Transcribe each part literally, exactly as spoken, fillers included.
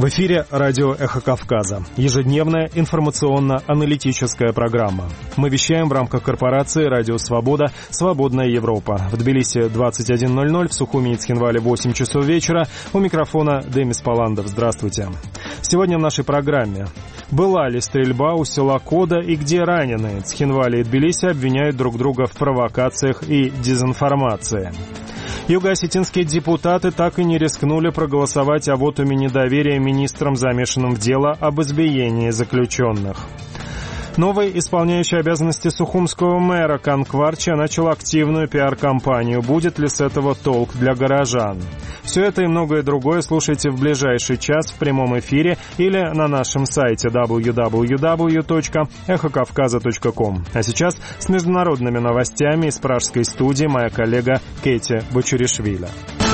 В эфире радио «Эхо Кавказа». Ежедневная информационно-аналитическая программа. Мы вещаем в рамках корпорации «Радио Свобода. Свободная Европа». В Тбилиси двадцать один ноль ноль, в Сухуми и Цхинвале восемь часов вечера. У микрофона Демис Паландов. Здравствуйте. Сегодня в нашей программе. Была ли стрельба у села Кода и где раненые? Цхинвали и Тбилиси обвиняют друг друга в провокациях и дезинформации. Юго-осетинские депутаты так и не рискнули проголосовать о вотуме недоверия министрам, замешанным в дело об избиении заключенных. Новый исполняющий обязанности сухумского мэра Кан Кварча начал активную пиар-кампанию. Будет ли с этого толк для горожан? Все это и многое другое слушайте в ближайший час в прямом эфире или на нашем сайте дабл ю дабл ю дабл ю точка эхо кавказа точка ком. А сейчас с международными новостями из пражской студии моя коллега Кэти Бочуришвили.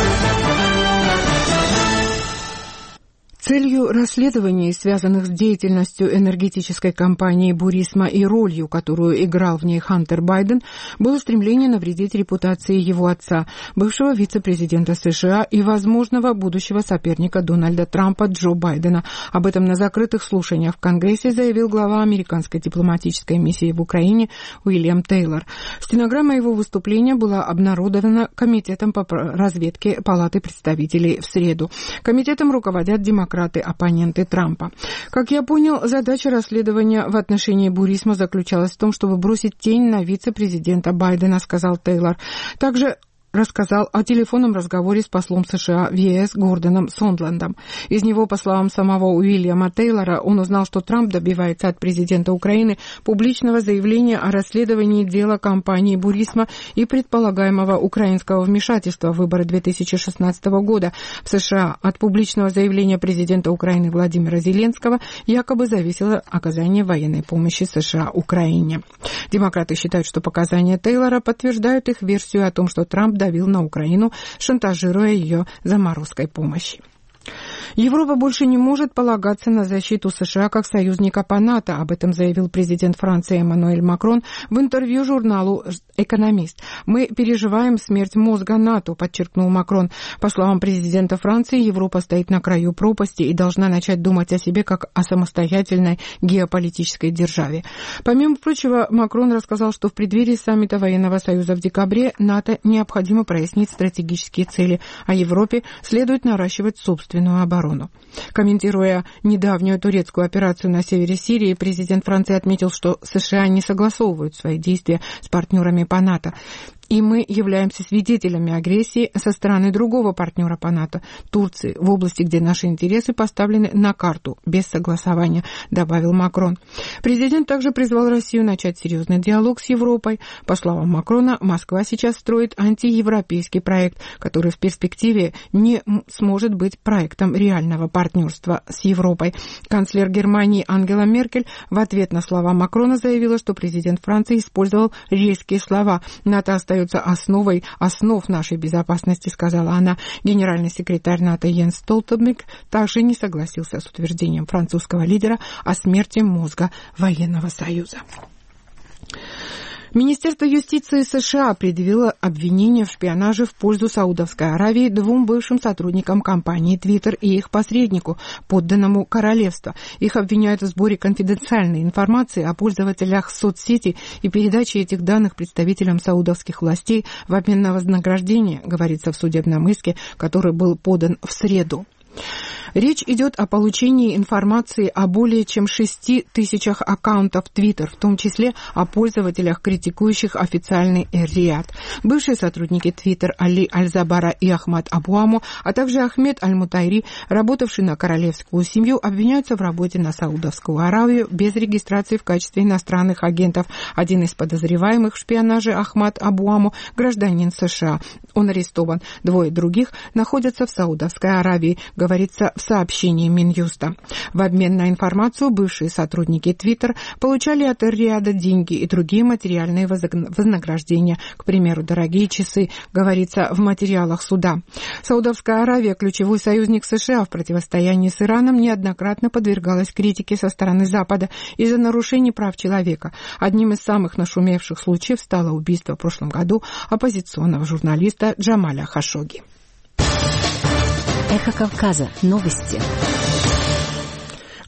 Целью расследований, связанных с деятельностью энергетической компании «Бурисма» и ролью, которую играл в ней Хантер Байден, было стремление навредить репутации его отца, бывшего вице-президента США и возможного будущего соперника Дональда Трампа Джо Байдена. Об этом на закрытых слушаниях в Конгрессе заявил глава американской дипломатической миссии в Украине Уильям Тейлор. Стенограмма его выступления была обнародована Комитетом по разведке Палаты представителей в среду. Комитетом руководят демократы, оппоненты Трампа. Как я понял, задача расследования в отношении Бурисма заключалась в том, чтобы бросить тень на вице-президента Байдена, сказал Тейлор. Также рассказал о телефонном разговоре с послом США в ЕС Гордоном Сондландом. Из него, по словам самого Уильяма Тейлора, он узнал, что Трамп добивается от президента Украины публичного заявления о расследовании дела компании «Бурисма» и предполагаемого украинского вмешательства в выборы две тысячи шестнадцатого года в США. От публичного заявления президента Украины Владимира Зеленского якобы зависело оказание военной помощи США Украине. Демократы считают, что показания Тейлора подтверждают их версию о том, что Трамп давил на Украину, шантажируя ее заморозкой помощи. Европа больше не может полагаться на защиту США как союзника по НАТО. Об этом заявил президент Франции Эммануэль Макрон в интервью журналу «Экономист». «Мы переживаем смерть мозга НАТО», подчеркнул Макрон. По словам президента Франции, Европа стоит на краю пропасти и должна начать думать о себе как о самостоятельной геополитической державе. Помимо прочего, Макрон рассказал, что в преддверии саммита военного союза в декабре НАТО необходимо прояснить стратегические цели, а Европе следует наращивать собственную оборону. Комментируя недавнюю турецкую операцию на севере Сирии, президент Франции отметил, что США не согласовывают свои действия с партнерами по НАТО. И мы являемся свидетелями агрессии со стороны другого партнера по НАТО, Турции, в области, где наши интересы поставлены на карту, без согласования, добавил Макрон. Президент также призвал Россию начать серьезный диалог с Европой. По словам Макрона, Москва сейчас строит антиевропейский проект, который в перспективе не сможет быть проектом реального партнерства с Европой. Канцлер Германии Ангела Меркель в ответ на слова Макрона заявила, что президент Франции использовал резкие слова. НАТО остается основой основ нашей безопасности, сказала она. Генеральный секретарь НАТО Йенс Столтенберг также не согласился с утверждением французского лидера о смерти мозга военного союза. Министерство юстиции США предъявило обвинение в шпионаже в пользу Саудовской Аравии двум бывшим сотрудникам компании Twitter и их посреднику, подданному королевства. Их обвиняют в сборе конфиденциальной информации о пользователях соцсети и передаче этих данных представителям саудовских властей в обмен на вознаграждение, говорится в судебном иске, который был подан в среду. Речь идет о получении информации о более чем шести тысячах аккаунтов Twitter, в том числе о пользователях, критикующих официальный Эр-Рияд. Бывшие сотрудники Twitter Али Аль-Забара и Ахмад Абуаму, а также Ахмед Аль-Мутайри, работавший на королевскую семью, обвиняются в работе на Саудовскую Аравию без регистрации в качестве иностранных агентов. Один из подозреваемых в шпионаже, Ахмад Абуаму, гражданин США. Он арестован. Двое других находятся в Саудовской Аравии, говорится в сообщении Минюста. В обмен на информацию бывшие сотрудники Twitter получали от Эр-Рияда деньги и другие материальные вознаграждения, к примеру, дорогие часы, говорится в материалах суда. Саудовская Аравия, ключевой союзник США в противостоянии с Ираном, неоднократно подвергалась критике со стороны Запада из-за нарушений прав человека. Одним из самых нашумевших случаев стало убийство в прошлом году оппозиционного журналиста Джамаля Хашогги. Эхо Кавказа. Новости.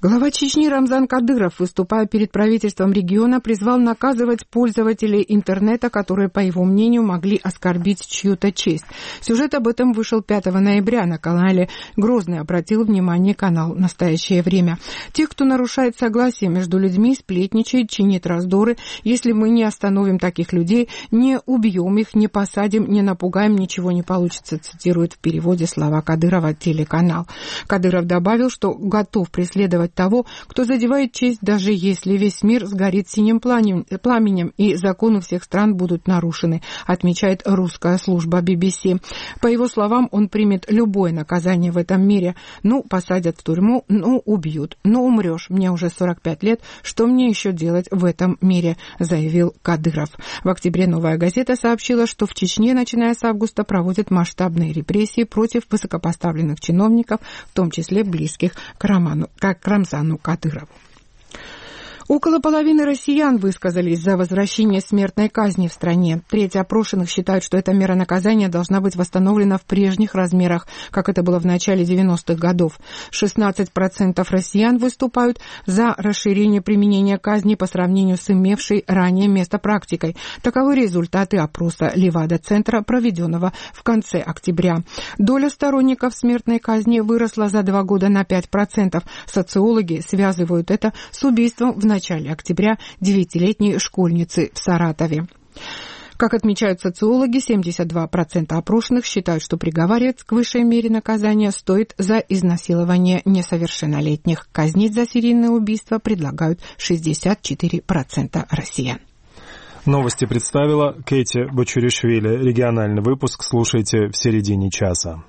Глава Чечни Рамзан Кадыров, выступая перед правительством региона, призвал наказывать пользователей интернета, которые, по его мнению, могли оскорбить чью-то честь. Сюжет об этом вышел пятого ноября на канале «Грозный», обратил внимание канал «Настоящее время». Тех, кто нарушает согласие между людьми, сплетничает, чинит раздоры. Если мы не остановим таких людей, не убьем их, не посадим, не напугаем, ничего не получится, цитирует в переводе слова Кадырова телеканал. Кадыров добавил, что готов преследовать того, кто задевает честь, даже если весь мир сгорит синим пламенем и законы всех стран будут нарушены, отмечает русская служба би би си. По его словам, он примет любое наказание в этом мире. Ну, посадят в тюрьму, ну, убьют, ну, умрешь. Мне уже сорок пять лет, что мне еще делать в этом мире, заявил Кадыров. В октябре «Новая газета» сообщила, что в Чечне, начиная с августа, проводят масштабные репрессии против высокопоставленных чиновников, в том числе близких к Роману, как к Рамзану Кадырову. Около половины россиян высказались за возвращение смертной казни в стране. Треть опрошенных считают, что эта мера наказания должна быть восстановлена в прежних размерах, как это было в начале девяностых годов. шестнадцать процентов россиян выступают за расширение применения казни по сравнению с имевшей ранее место практикой. Таковы результаты опроса Левада-центра, проведенного в конце октября. Доля сторонников смертной казни выросла за два года на пять процентов. Социологи связывают это с убийством в В начале октября девятилетней школьницы в Саратове. Как отмечают социологи, семьдесят два процента опрошенных считают, что приговаривать к высшей мере наказания стоит за изнасилование несовершеннолетних. Казнить за серийное убийство предлагают шестьдесят четыре процента россиян. Новости представила Кэти Бочуришвили. Региональный выпуск слушайте в середине часа.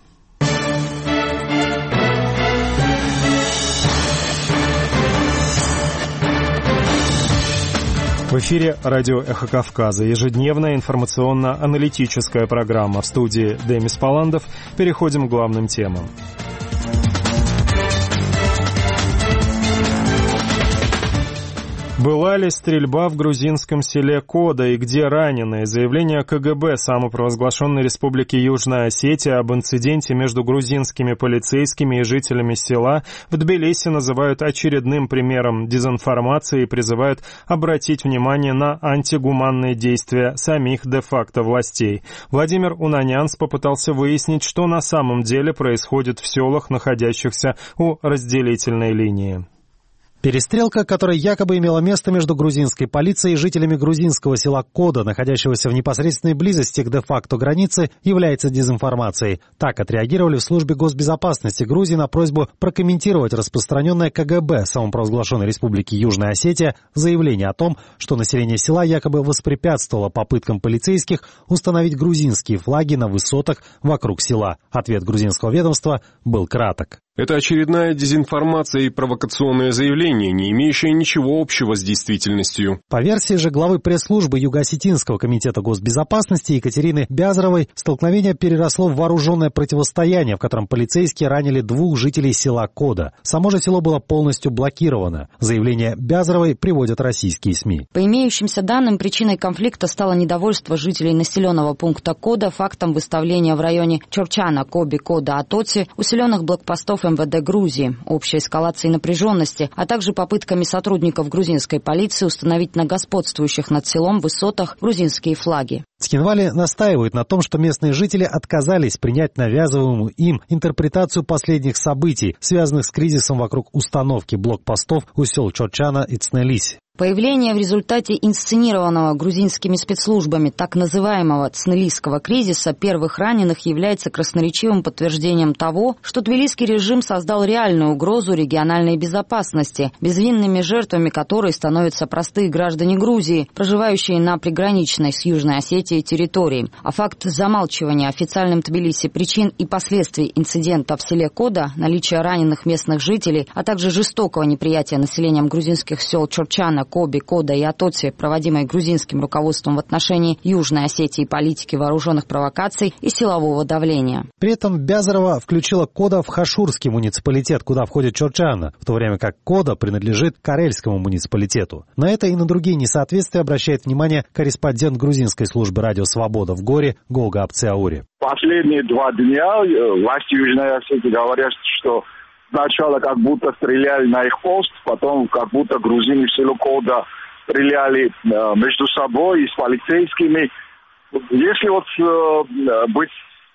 В эфире радио «Эхо Кавказа». Ежедневная информационно-аналитическая программа. В студии Демис Паландов. Переходим к главным темам. Была ли стрельба в грузинском селе Кода и где раненые? Заявление ка гэ бэ самопровозглашенной Республики Южная Осетия об инциденте между грузинскими полицейскими и жителями села в Тбилиси называют очередным примером дезинформации и призывают обратить внимание на антигуманные действия самих де-факто властей. Владимир Унанянс попытался выяснить, что на самом деле происходит в селах, находящихся у разделительной линии. Перестрелка, которая якобы имела место между грузинской полицией и жителями грузинского села Кода, находящегося в непосредственной близости к де-факто границе, является дезинформацией. Так отреагировали в службе госбезопасности Грузии на просьбу прокомментировать распространенное ка гэ бэ самопровозглашенной Республики Южная Осетия заявление о том, что население села якобы воспрепятствовало попыткам полицейских установить грузинские флаги на высотах вокруг села. Ответ грузинского ведомства был краток. Это очередная дезинформация и провокационное заявление, не имеющее ничего общего с действительностью. По версии же главы пресс-службы Юго-Осетинского комитета госбезопасности Екатерины Бязаровой, столкновение переросло в вооруженное противостояние, в котором полицейские ранили двух жителей села Кода. Само же село было полностью блокировано. Заявление Бязаровой приводят российские СМИ. По имеющимся данным, причиной конфликта стало недовольство жителей населенного пункта Кода фактом выставления в районе Чорчана, Коби, Кода, Атоци усиленных блокпостов эм вэ дэ Грузии, общей эскалации напряженности, а также попытками сотрудников грузинской полиции установить на господствующих над селом высотах грузинские флаги. Цхинвали настаивает на том, что местные жители отказались принять навязываемую им интерпретацию последних событий, связанных с кризисом вокруг установки блокпостов у сел Чорчана и Цнелиси. Появление в результате инсценированного грузинскими спецслужбами так называемого цнелисского кризиса первых раненых является красноречивым подтверждением того, что тбилисский режим создал реальную угрозу региональной безопасности, безвинными жертвами которой становятся простые граждане Грузии, проживающие на приграничной с Южной Осетией территории. А факт замалчивания официальным Тбилиси причин и последствий инцидента в селе Кода, наличие раненых местных жителей, а также жестокого неприятия населением грузинских сел Чорчана, Коби, Кода и Атоци, проводимой грузинским руководством в отношении Южной Осетии политики вооруженных провокаций и силового давления. При этом Бязарова включила Кода в Хашурский муниципалитет, куда входит Чорчана, в то время как Кода принадлежит Карельскому муниципалитету. На это и на другие несоответствия обращает внимание корреспондент грузинской службы «Радио Свобода» в Горе Голга Апциаури. Последние два дня власти Южной Осетии говорят, что сначала как будто стреляли на их пост, потом как будто грузины в село Кода стреляли э, между собой и с полицейскими. Если вот э, быть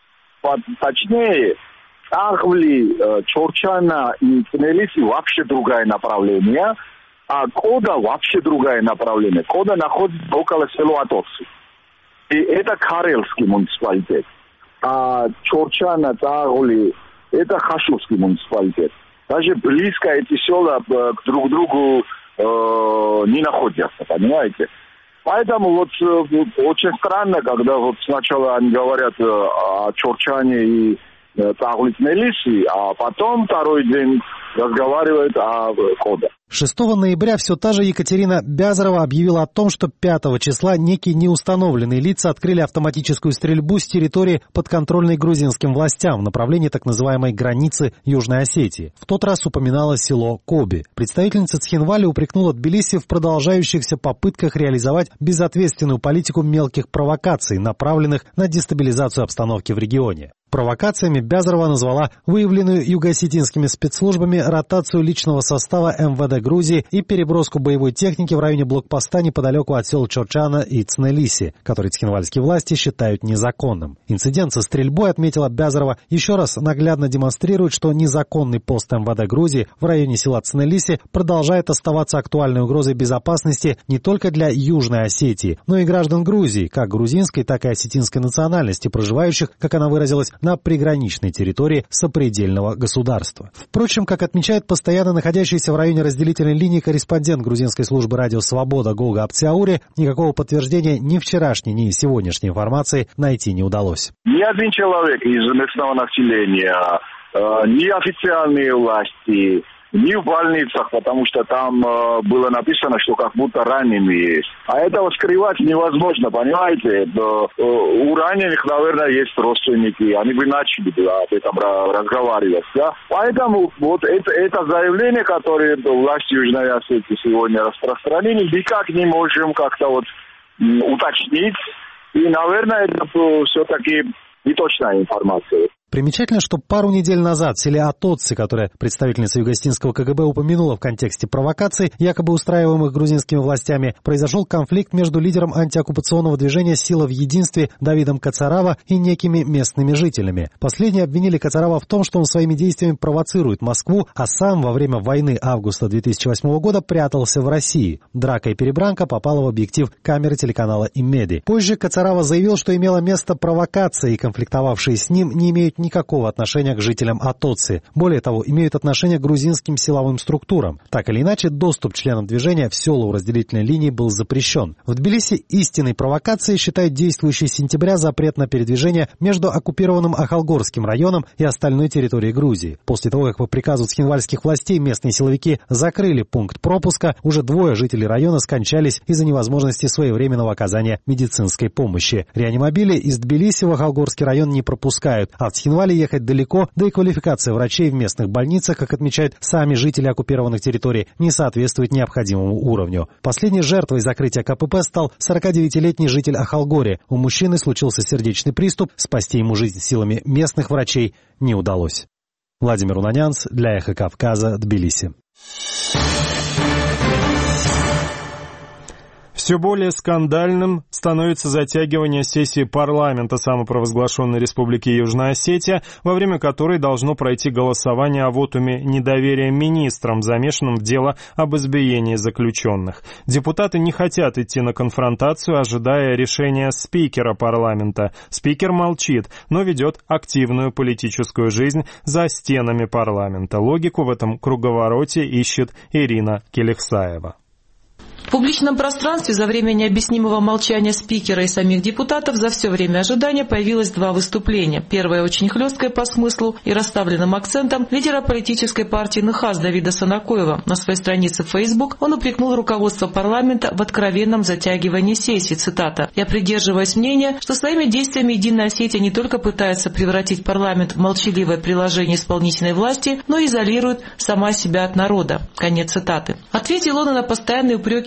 точнее, Ахвли, э, Чорчана и Тбилиси вообще другое направление, а Кода вообще другое направление. Кода находится около села Атоци. И это Карельский муниципалитет. А Чорчана, Ахвли, это Хашувский муниципалитет. Даже близко эти села э, друг к другу э, не находятся, понимаете? Поэтому вот э, очень странно, когда вот сначала они говорят э, о Чорчане и э, Тбилиси, а потом второй день разговаривают о э, Коде. шестого ноября все та же Екатерина Бязарова объявила о том, что пятого числа некие неустановленные лица открыли автоматическую стрельбу с территории, подконтрольной грузинским властям, в направлении так называемой границы Южной Осетии. В тот раз упоминалось село Коби. Представительница Цхинвали упрекнула Тбилиси в продолжающихся попытках реализовать безответственную политику мелких провокаций, направленных на дестабилизацию обстановки в регионе. Провокациями Бязарова назвала выявленную юго-осетинскими спецслужбами ротацию личного состава эм вэ дэ Грузии и переброску боевой техники в районе блокпоста неподалеку от сел Чорчана и Цнелиси, который цхинвальские власти считают незаконным. Инцидент со стрельбой, отметила Бязарова, еще раз наглядно демонстрирует, что незаконный пост эм вэ дэ Грузии в районе села Цнелиси продолжает оставаться актуальной угрозой безопасности не только для Южной Осетии, но и граждан Грузии, как грузинской, так и осетинской национальности, проживающих, как она выразилась, на приграничной территории сопредельного государства. Впрочем, как отмечает постоянно находящийся в районе разделительной линии корреспондент грузинской службы радио «Свобода» Голга Апциаури, никакого подтверждения ни вчерашней, ни сегодняшней информации найти не удалось. Ни один человек из местного населения, ни официальные власти, ни в больницах, потому что там э, было написано, что как будто раненые есть. А этого скрывать невозможно, понимаете? Э, у раненых, наверное, есть родственники, они бы начали об этом разговаривать. Да? Поэтому вот это, это заявление, которое власти Южной Осетии сегодня распространили, никак не можем как-то вот уточнить. И, наверное, это все-таки неточная информация. Примечательно, что пару недель назад в селе Атоци, которое представительница юго-осетинского ка гэ бэ упомянула в контексте провокаций, якобы устраиваемых грузинскими властями, произошел конфликт между лидером антиоккупационного движения «Сила в единстве» Давидом Кацарава и некими местными жителями. Последние обвинили Кацарава в том, что он своими действиями провоцирует Москву, а сам во время войны августа две тысячи восьмого года прятался в России. Драка и перебранка попала в объектив камеры телеканала «Имеди». Позже Кацарава заявил, что имела место провокация, и конфликтовавшие с ним не имеют никакого отношения к жителям Атоци. Более того, имеют отношение к грузинским силовым структурам. Так или иначе, доступ членам движения в села у разделительной линии был запрещен. В Тбилиси истинной провокацией считают действующий с сентября запрет на передвижение между оккупированным Ахалгорским районом и остальной территорией Грузии. После того, как по приказу цхинвальских властей местные силовики закрыли пункт пропуска, уже двое жителей района скончались из-за невозможности своевременного оказания медицинской помощи. Реанимобили из Тбилиси в Ахалгорский район не пропускают, а в Цхинвали ехать далеко, да и квалификация врачей в местных больницах, как отмечают сами жители оккупированных территорий, не соответствует необходимому уровню. Последней жертвой закрытия ка пэ пэ стал сорокадевятилетний житель Ахалгори. У мужчины случился сердечный приступ, спасти ему жизнь силами местных врачей не удалось. Владимир Унанянц для Эхо Кавказа, Тбилиси. Все более скандальным становится затягивание сессии парламента самопровозглашенной Республики Южная Осетия, во время которой должно пройти голосование о вотуме недоверия министрам, замешанным в дело об избиении заключенных. Депутаты не хотят идти на конфронтацию, ожидая решения спикера парламента. Спикер молчит, но ведет активную политическую жизнь за стенами парламента. Логику в этом круговороте ищет Ирина Келехсаева. В публичном пространстве за время необъяснимого молчания спикера и самих депутатов за все время ожидания появилось два выступления. Первое очень хлесткое по смыслу и расставленным акцентом лидера политической партии НХАС Давида Санакоева. На своей странице в Facebook он упрекнул руководство парламента в откровенном затягивании сессии. Цитата: «Я придерживаюсь мнения, что своими действиями Единая Осетия не только пытается превратить парламент в молчаливое приложение исполнительной власти, но и изолирует сама себя от народа». Конец цитаты. Ответил он и на постоянные упреки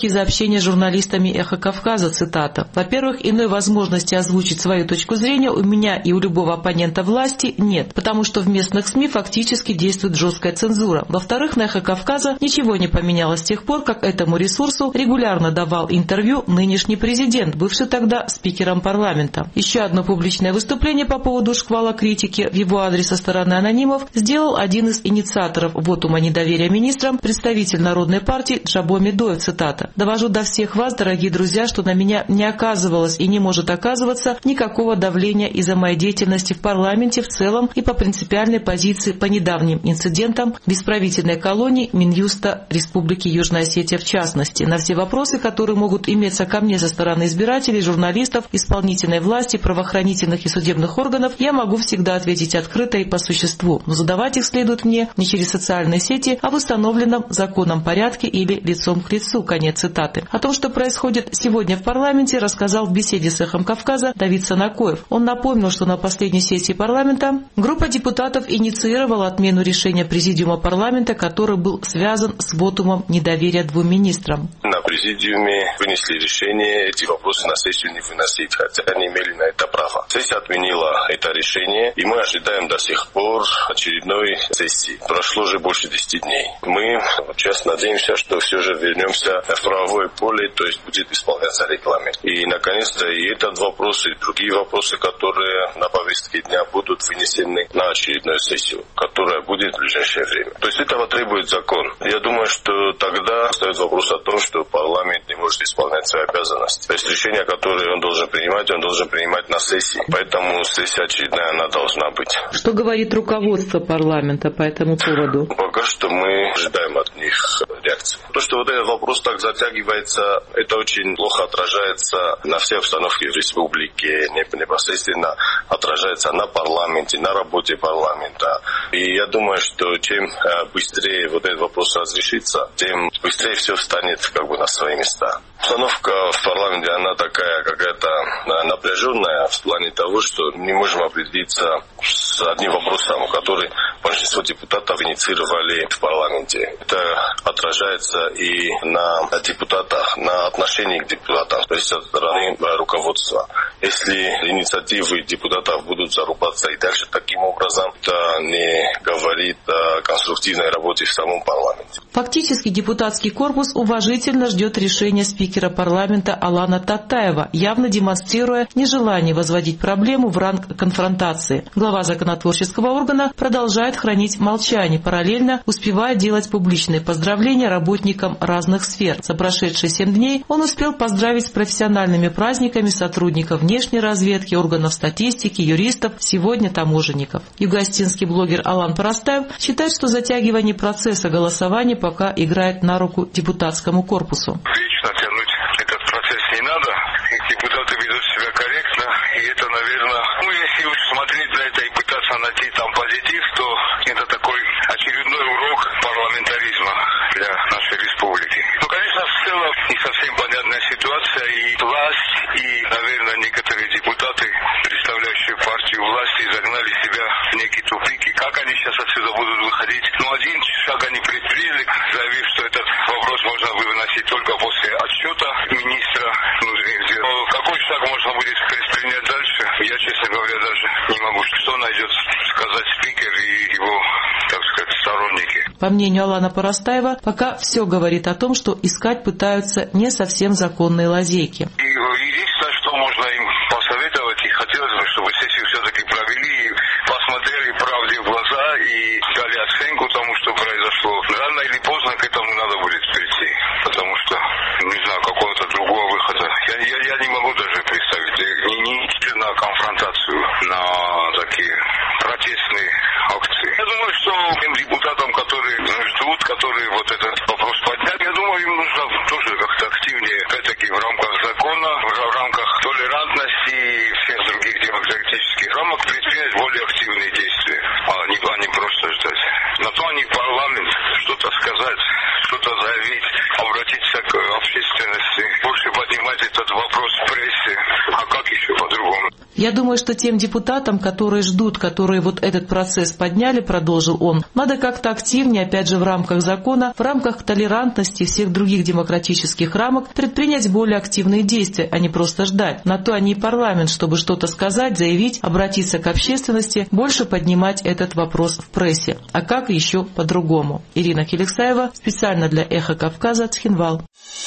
все-таки из общения с журналистами «Эхо Кавказа», цитата. «Во-первых, иной возможности озвучить свою точку зрения у меня и у любого оппонента власти нет, потому что в местных СМИ фактически действует жесткая цензура. Во-вторых, на «Эхо Кавказа» ничего не поменялось с тех пор, как этому ресурсу регулярно давал интервью нынешний президент, бывший тогда спикером парламента». Еще одно публичное выступление по поводу шквала критики в его адрес со стороны анонимов сделал один из инициаторов вотума недоверия министрам, представитель Народной партии Джабо Медоев, цитата. «Довожу до всех вас, дорогие друзья, что на меня не оказывалось и не может оказываться никакого давления из-за моей деятельности в парламенте в целом и по принципиальной позиции по недавним инцидентам в исправительной колонии Минюста Республики Южная Осетия в частности. На все вопросы, которые могут иметься ко мне со стороны избирателей, журналистов, исполнительной власти, правоохранительных и судебных органов, я могу всегда ответить открыто и по существу. Но задавать их следует мне не через социальные сети, а в установленном законом порядке или лицом к лицу». Конец цитаты. О том, что происходит сегодня в парламенте, рассказал в беседе с «Эхом Кавказа» Давид Санакоев. Он напомнил, что на последней сессии парламента группа депутатов инициировала отмену решения президиума парламента, который был связан с вотумом недоверия двум министрам. На президиуме вынесли решение эти вопросы на сессию не выносить, хотя они имели на это право. Сессия отменила это решение, и мы ожидаем до сих пор очередной сессии. Прошло уже больше десяти дней. Мы сейчас надеемся, что все же вернемся в правовое поле, то есть будет исполняться регламент. И, наконец-то, и этот вопрос, и другие вопросы, которые на повестке дня будут вынесены на очередную сессию, которая будет в ближайшее время. То есть этого требует закон. Я думаю, что тогда стоит вопрос о том, что парламент не может исполнять свои обязанности. То есть решение, которое он должен принимать, он должен принимать на сессии. Поэтому сессия очередная, она должна быть. Что говорит руководство парламента по этому поводу? Пока что мы ожидаем от них реакции. То, что вот этот вопрос так затягивается, это очень плохо отражается на всей обстановке в республике, непосредственно отражается на парламенте, на работе парламента. И я думаю, что чем быстрее вот этот вопрос разрешится, тем быстрее все встанет как бы на свои места. Обстановка в парламенте, она такая какая-то напряженная в плане того, что не можем определиться с одним вопросом, который большинство депутатов инициировали в парламенте. Это отражается и на депутатах, на отношении к депутатам, то есть со стороны руководства. Если инициативы депутатов будут зарубаться и дальше таким образом, это не говорит о конструктивной работе в самом парламенте. Фактически депутатский корпус уважительно ждет решения спикера парламента Алана Татаева, явно демонстрируя нежелание возводить проблему в ранг конфронтации. Глава законотворческого органа продолжает хранить молчание, параллельно успевая делать публичные поздравления работникам разных сфер. За прошедшие семь дней он успел поздравить с профессиональными праздниками сотрудников внешней разведки, органов статистики, юристов, сегодня таможенников. Юго-осетинский блогер Алан Парастаев считает, что затягивание процесса голосования пока играет на руку депутатскому корпусу. Вечно тянуть этот процесс не надо. Депутаты ведут себя корректно, и это, наверное, ну, если уж смотреть на это и пытаться найти там позитив, то это такой очередной урок парламентаризма для нашей республики. Ну, конечно, в целом не совсем понятная ситуация, и власть, и, наверное, некоторые депутаты, представляющие партию власти, загнали себя в некий тупик. И как они сейчас отсюда будут выходить? Ну, один шаг они предприняли, заявив, что этот вопрос можно выносить только после отчета министра. Ну, какой шаг можно будет предпринять дальше? Я, честно говоря, даже не могу. Что найдет сказать спикер и его, так сказать, сторонники? По мнению Алана Парастаева, пока все говорит о том, что искать пытаются не совсем законные лазейки. И единственное, что можно им посоветовать, и хотелось бы, чтобы сессию все-таки провели, посмотрели правде в глаза и дали оценку тому, что произошло. Рано или поздно к этому надо будет прийти, потому что, не знаю, какого-то другого выхода. Я, я, я не могу даже представить, не, не на конфронтацию, на такие протестные акции. Я думаю, что тем депутатам, которые ждут, которые вот этот вопрос подняли, я думаю, им нужно тоже как-то активнее, опять-таки, в рамках закона, в рамках толерантности и всех других демократических рамок предпринять более активные действия, а не, а не просто ждать. На то они парламент, что-то сказать, что-то заявить, обратиться к общественности, больше поднимать этот вопрос в прессе, а как еще по-другому? Я думаю, что тем депутатам, которые ждут, которые вот этот процесс подняли, продолжил он, надо как-то активнее, опять же, в рамках закона, в рамках толерантности и всех других демократических рамок предпринять более активные действия, а не просто ждать. На то они и парламент, чтобы что-то сказать, заявить, обратиться к общественности, больше поднимать этот вопрос в прессе. А как еще по-другому? Ирина Хеликсаева, специально для «Эхо Кавказа», Цхинвал.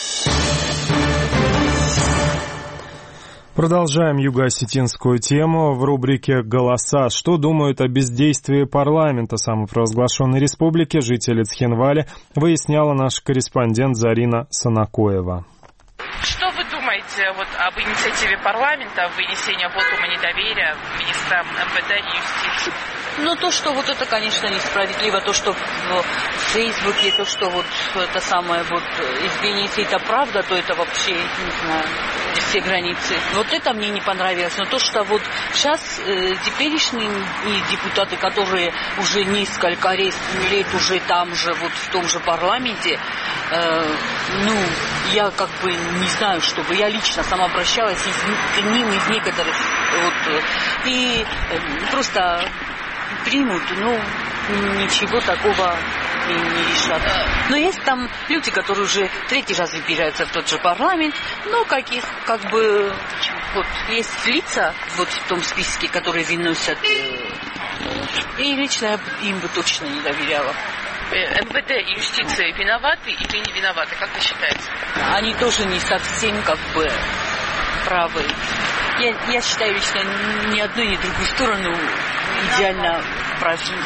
Продолжаем юго-осетинскую тему в рубрике «Голоса». Что думают о бездействии парламента самопровозглашенной республики жители Цхинваля, выясняла наш корреспондент Зарина Санакоева. Что вы думаете вот, об инициативе парламента вынесения вотума недоверия министрам эм вэ дэ и юстиции? Ну, то, что вот это, конечно, несправедливо, то, что в Фейсбуке, то, что вот это самое, вот, извините, это правда, то это вообще, не знаю, все границы. Вот это мне не понравилось. Но то, что вот сейчас э, теперешние депутаты, которые уже несколько лет уже там же, вот в том же парламенте, э, ну, я как бы не знаю, чтобы я лично сама обращалась из, к ним из некоторых, вот, и э, просто примут, ну, ничего такого и не решат. Но есть там люди, которые уже третий раз выбираются в тот же парламент, но каких, как бы, вот, есть лица вот в том списке, которые выносят, и лично я им бы точно не доверяла. эм вэ дэ и юстиция виноваты или не виноваты, как вы считаете? Они тоже не совсем, как бы, правы. Я, я считаю лично ни одну, ни другую сторону идеально правильно.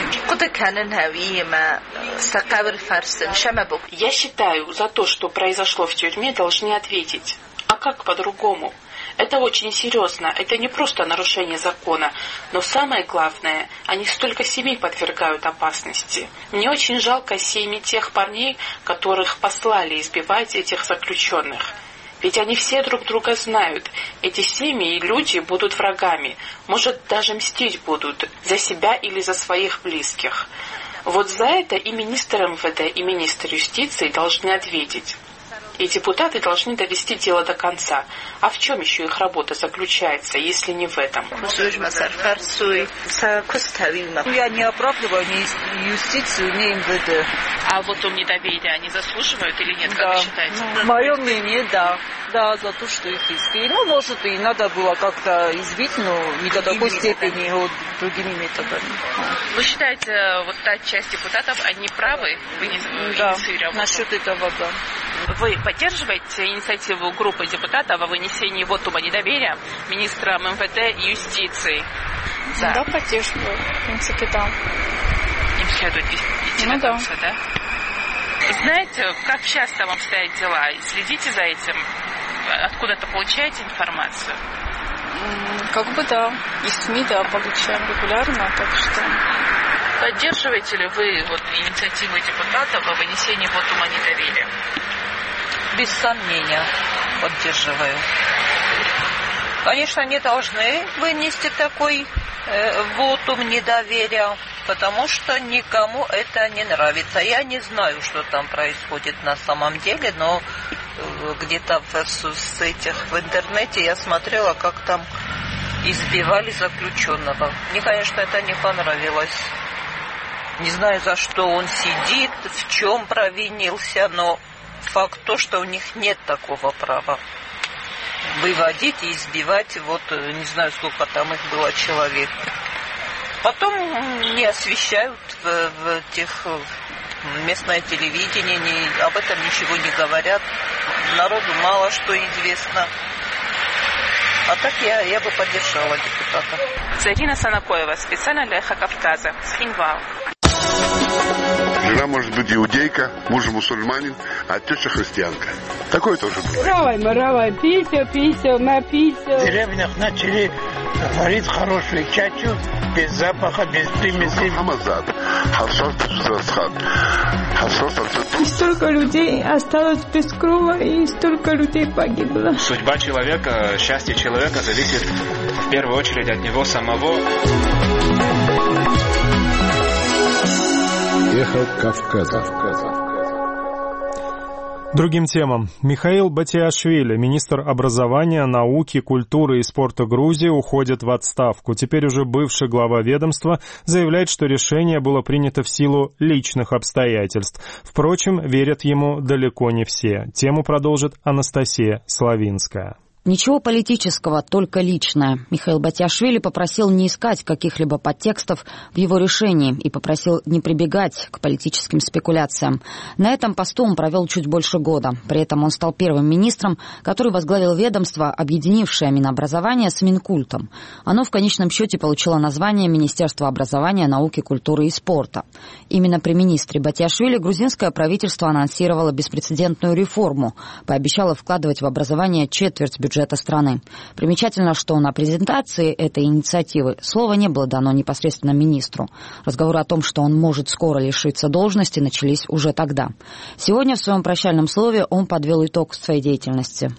Я считаю, за то, что произошло в тюрьме, должны ответить. А как по-другому? Это очень серьезно. Это не просто нарушение закона. Но самое главное, они столько семей подвергают опасности. Мне очень жалко семьи тех парней, которых послали избивать этих заключенных. Ведь они все друг друга знают. Эти семьи и люди будут врагами. Может, даже мстить будут за себя или за своих близких. Вот за это и министр эм вэ дэ, и министр юстиции должны ответить. И депутаты должны довести дело до конца. А в чем еще их работа заключается, если не в этом? Я не оправдываю ни юстицию, ни эм вэ дэ. А вот ум недоверия они заслуживают или нет, как да. вы считаете? Ну, мое мнение, да. Да, за то, что их избили. Ну, может, и надо было как-то избить, но не до такой степени, вот, другими методами. Вы считаете, вот та часть депутатов, они правы? Вы не да, инициировали? Насчет этого, да. Вы поддерживаете инициативу группы депутатов о вынесении вотума недоверия министрам эм вэ дэ и юстиции? Да, да поддерживаю. В принципе, да. Им следует идти ну, на да. конце, да? Знаете, как часто вам стоят дела? И следите за этим? Откуда-то получаете информацию? Как бы да. Из СМИ, да, получаем регулярно, так что... Поддерживаете ли вы вот, инициативу депутатов о вынесении вотума недоверия? Без сомнения поддерживаю. Конечно, не должны вынести такой э, вотум недоверия, потому что никому это не нравится. Я не знаю, что там происходит на самом деле, но э, где-то в соцсетях, в интернете я смотрела, как там избивали заключенного. Мне, конечно, это не понравилось. Не знаю, за что он сидит, в чем провинился, но факт то, что у них нет такого права выводить и избивать, вот не знаю, сколько там их было человек. Потом не освещают в, в тех местное телевидение, не, об этом ничего не говорят. Народу мало что известно. А так я, я бы поддержала депутата. Зарина Санакоева, специально для «Эхо Кавказа», Цхинвал. Жена может быть иудейка, муж мусульманин, а теща христианка. Такое тоже бывает. Равай, маравай, писю, писю, на писю. В деревнях начали варить хорошую чачу, без запаха, без примеси. И столько людей осталось без крова, и столько людей погибло. Судьба человека, счастье человека зависит в первую очередь от него самого. Эхо Кавказа. Другим темам. Михаил Батиашвили, министр образования, науки, культуры и спорта Грузии, уходит в отставку. Теперь уже бывший глава ведомства заявляет, что решение было принято в силу личных обстоятельств. Впрочем, верят ему далеко не все. Тему продолжит Анастасия Славинская. Ничего политического, только личное. Михаил Батиашвили попросил не искать каких-либо подтекстов в его решении и попросил не прибегать к политическим спекуляциям. На этом посту он провел чуть больше года. При этом он стал первым министром, который возглавил ведомство, объединившее Минобразование с Минкультом. Оно в конечном счете получило название Министерство образования, науки, культуры и спорта. Именно при министре Батиашвили грузинское правительство анонсировало беспрецедентную реформу, пообещало вкладывать в образование четверть бюджета бюджета страны. Примечательно, что на презентации этой инициативы слова не было дано непосредственно министру. Разговоры о том, что он может скоро лишиться должности, начались уже тогда. Сегодня в своем прощальном слове он подвел итог своей деятельности.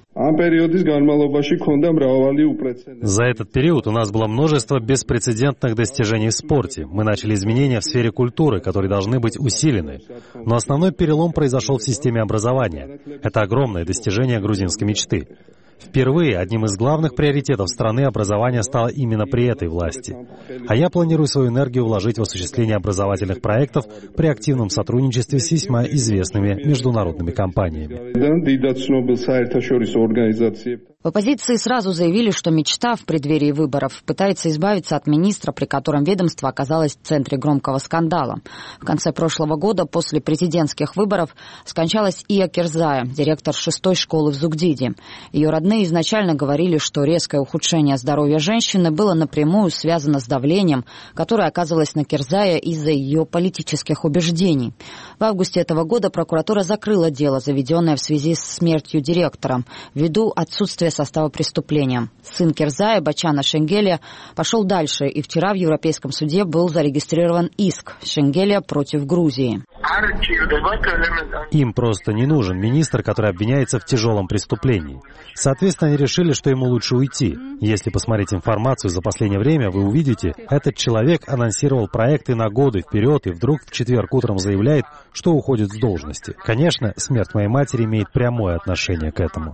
За этот период у нас было множество беспрецедентных достижений в спорте. Мы начали изменения в сфере культуры, которые должны быть усилены. Но основной перелом произошел в системе образования. Это огромное достижение грузинской мечты. Впервые одним из главных приоритетов страны образование стало именно при этой власти. А я планирую свою энергию вложить в осуществление образовательных проектов при активном сотрудничестве с весьма известными международными компаниями. В оппозиции сразу заявили, что мечта в преддверии выборов пытается избавиться от министра, при котором ведомство оказалось в центре громкого скандала. В конце прошлого года, после президентских выборов, скончалась Ия Кирзая, директор шестой школы в Зугдиде. Ее родные изначально говорили, что резкое ухудшение здоровья женщины было напрямую связано с давлением, которое оказывалось на Кирзая из-за ее политических убеждений. В августе этого года прокуратура закрыла дело, заведенное в связи с смертью директора, ввиду отсутствия состава преступления. Сын Кирзая, Бачана Шенгелия, пошел дальше, и вчера в Европейском суде был зарегистрирован иск Шенгелия против Грузии. Им просто не нужен министр, который обвиняется в тяжелом преступлении. Соответственно, они решили, что ему лучше уйти. Если посмотреть информацию за последнее время, вы увидите, этот человек анонсировал проекты на годы вперед и вдруг в четверг утром заявляет, что уходит с должности. Конечно, смерть моей матери имеет прямое отношение к этому.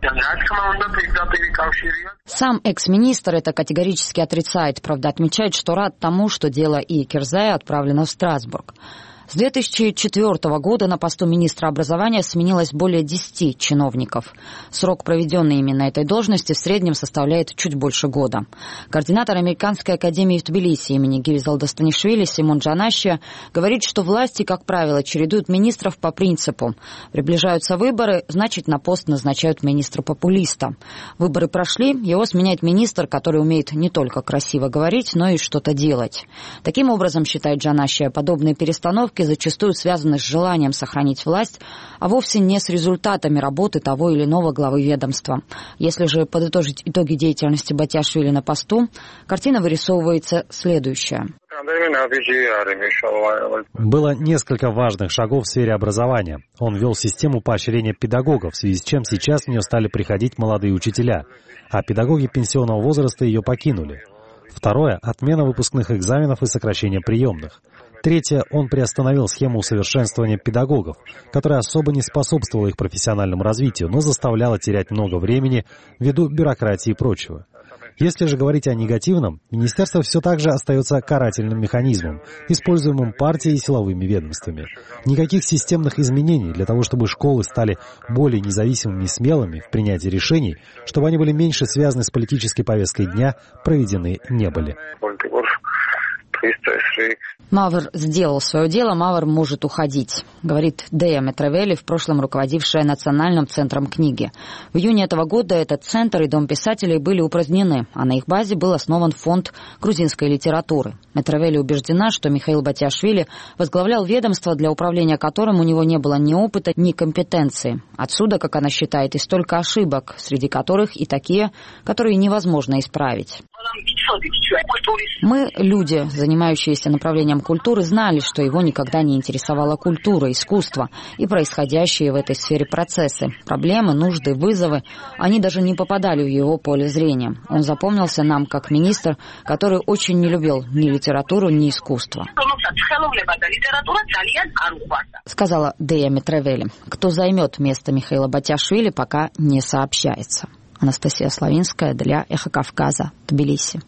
Сам экс-министр это категорически отрицает, правда отмечает, что рад тому, что дело Ии Кирзая отправлено в Страсбург. С две тысячи четвёртого года на посту министра образования сменилось более десяти чиновников. Срок, проведенный ими на этой должности, в среднем составляет чуть больше года. Координатор Американской академии в Тбилиси имени Гивизалда Станишвили Симон Джанашия говорит, что власти, как правило, чередуют министров по принципу: приближаются выборы, значит, на пост назначают министра-популиста. Выборы прошли, его сменяет министр, который умеет не только красиво говорить, но и что-то делать. Таким образом, считает Джанашия, подобные перестановки зачастую связаны с желанием сохранить власть, а вовсе не с результатами работы того или иного главы ведомства. Если же подытожить итоги деятельности Батиашвили на посту, картина вырисовывается следующая. Было несколько важных шагов в сфере образования. Он ввел систему поощрения педагогов, в связи с чем сейчас в нее стали приходить молодые учителя, а педагоги пенсионного возраста ее покинули. Второе – отмена выпускных экзаменов и сокращение приемных. Третье, он приостановил схему усовершенствования педагогов, которая особо не способствовала их профессиональному развитию, но заставляла терять много времени ввиду бюрократии и прочего. Если же говорить о негативном, министерство все так же остается карательным механизмом, используемым партией и силовыми ведомствами. Никаких системных изменений для того, чтобы школы стали более независимыми и смелыми в принятии решений, чтобы они были меньше связаны с политической повесткой дня, проведены не были. Мавр сделал свое дело, Мавр может уходить, говорит Дея Метравели, в прошлом руководившая Национальным центром книги. В июне этого года этот центр и Дом писателей были упразднены, а на их базе был основан фонд грузинской литературы. Метравели убеждена, что Михаил Батиашвили возглавлял ведомство, для управления которым у него не было ни опыта, ни компетенции. Отсюда, как она считает, и столько ошибок, среди которых и такие, которые невозможно исправить. Мы, люди, занимающиеся направлением культуры, знали, что его никогда не интересовала культура, искусство и происходящие в этой сфере процессы. Проблемы, нужды, вызовы, они даже не попадали в его поле зрения. Он запомнился нам как министр, который очень не любил ни литературу, ни искусство. Сказала Дея Митревели. Кто займет место Михаила Батиашвили, пока не сообщается. Анастасия Славинская для Эхо Кавказа, Тбилиси.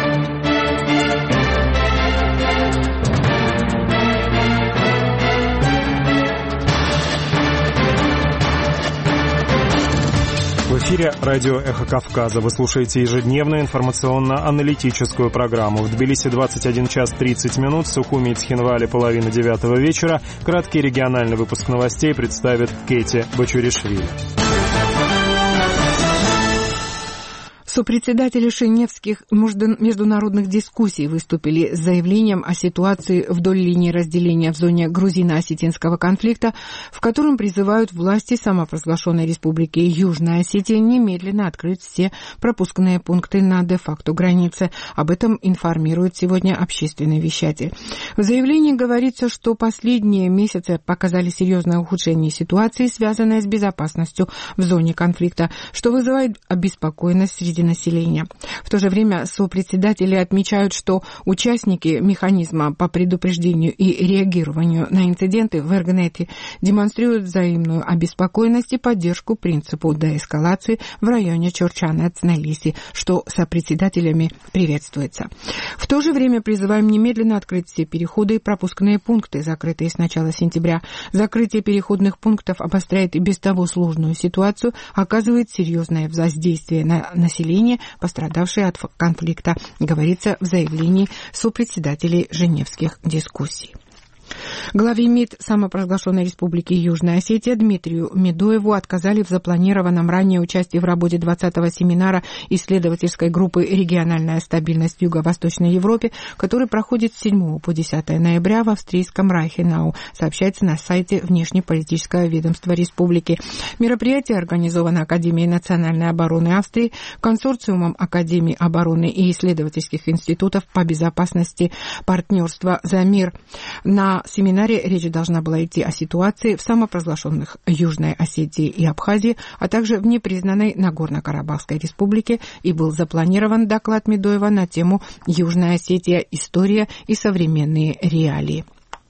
В эфире радио «Эхо Кавказа». Вы слушаете ежедневную информационно-аналитическую программу. В Тбилиси двадцать один час тридцать минут, в Сухуми и Цхинвале половина девятого вечера. Краткий региональный выпуск новостей представит Кэти Бачуришвили. Сопредседатели женевских международных дискуссий выступили с заявлением о ситуации вдоль линии разделения в зоне грузино-осетинского конфликта, в котором призывают власти самопровозглашенной республики Южная Осетия немедленно открыть все пропускные пункты на де-факто границе. Об этом информирует сегодня общественный вещатель. В заявлении говорится, что последние месяцы показали серьезное ухудшение ситуации, связанное с безопасностью в зоне конфликта, что вызывает обеспокоенность среди населения. В то же время сопредседатели отмечают, что участники механизма по предупреждению и реагированию на инциденты в Эргнете демонстрируют взаимную обеспокоенность и поддержку принципу деэскалации в районе Чорчана-Цнелиси, что сопредседателями приветствуется. В то же время призываем немедленно открыть все переходы и пропускные пункты, закрытые с начала сентября. Закрытие переходных пунктов обостряет и без того сложную ситуацию, оказывает серьезное воздействие на население, пострадавшие от конфликта, говорится в заявлении сопредседателей женевских дискуссий. Главе МИД самопровозглашенной республики Южная Осетия Дмитрию Медоеву отказали в запланированном ранее участии в работе двадцатого семинара исследовательской группы «Региональная стабильность в Юго-Восточной Европе», который проходит с седьмого по десятое ноября в австрийском Райхенау, сообщается на сайте внешнеполитического ведомства республики. Мероприятие организовано Академией национальной обороны Австрии, консорциумом Академий обороны и исследовательских институтов по безопасности партнерства за мир. На В семинаре речь должна была идти о ситуации в самопровозглашенных Южной Осетии и Абхазии, а также в непризнанной Нагорно-Карабахской республике, и был запланирован доклад Медоева на тему «Южная Осетия. История и современные реалии».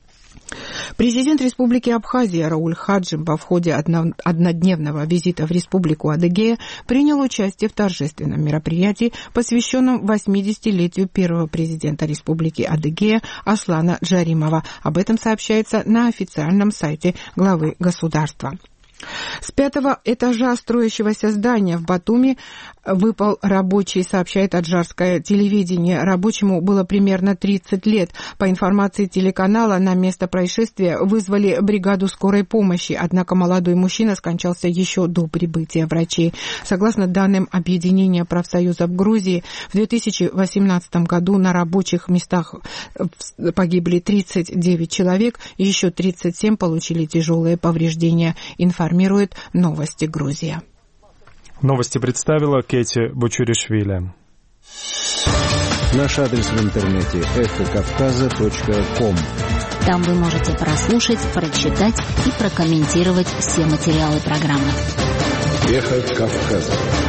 Президент Республики Абхазия Рауль Хаджимба в ходе однодневного визита в Республику Адыгея принял участие в торжественном мероприятии, посвященном восьмидесятилетию первого президента Республики Адыгея Аслана Джаримова. Об этом сообщается на официальном сайте главы государства. С пятого этажа строящегося здания в Батуми выпал рабочий, сообщает аджарское телевидение. Рабочему было примерно тридцать лет. По информации телеканала, на место происшествия вызвали бригаду скорой помощи, однако молодой мужчина скончался еще до прибытия врачей. Согласно данным Объединения профсоюзов Грузии, в две тысячи восемнадцатом году на рабочих местах погибли тридцать девять человек, еще тридцать семь получили тяжелые повреждения. Информирует «Новости Грузия». Новости представила Кэти Бачуришвили. Наш адрес в интернете эхо кавказа точка ком. Там вы можете прослушать, прочитать и прокомментировать все материалы программы. Эхо Кавказа.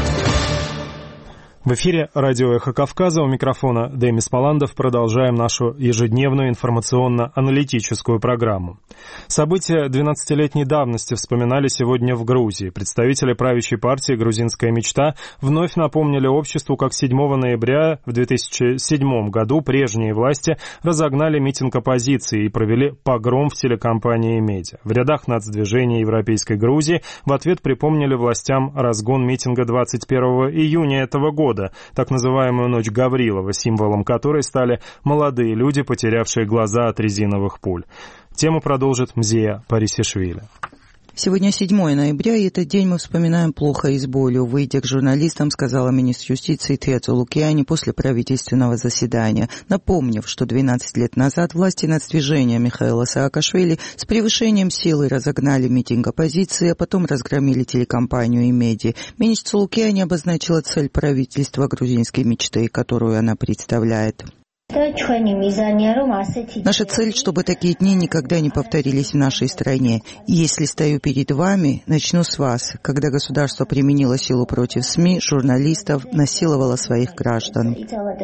В эфире радио «Эхо Кавказа», у микрофона Демис Маландов. Продолжаем нашу ежедневную информационно-аналитическую программу. События двенадцатилетней давности вспоминали сегодня в Грузии. Представители правящей партии «Грузинская мечта» вновь напомнили обществу, как седьмого ноября в две тысячи седьмом году прежние власти разогнали митинг оппозиции и провели погром в телекомпании «Медиа». В рядах нацдвижения Европейской Грузии в ответ припомнили властям разгон митинга двадцать первого июня этого года, так называемую «Ночь Гаврилова», символом которой стали молодые люди, потерявшие глаза от резиновых пуль. Тему продолжит Мзия Парисишвили. Сегодня седьмого ноября, и этот день мы вспоминаем плохо и с болью. Выйдя к журналистам, сказала министр юстиции Тецо Лукиани после правительственного заседания, напомнив, что двенадцать лет назад власти нацдвижения Михаила Саакашвили с превышением силы разогнали митинг оппозиции, а потом разгромили телекомпанию и медиа. Министр Лукиани обозначила цель правительства грузинской мечты, которую она представляет. Наша цель, чтобы такие дни никогда не повторились в нашей стране. И если стою перед вами, начну с вас, когда государство применило силу против СМИ, журналистов, насиловало своих граждан.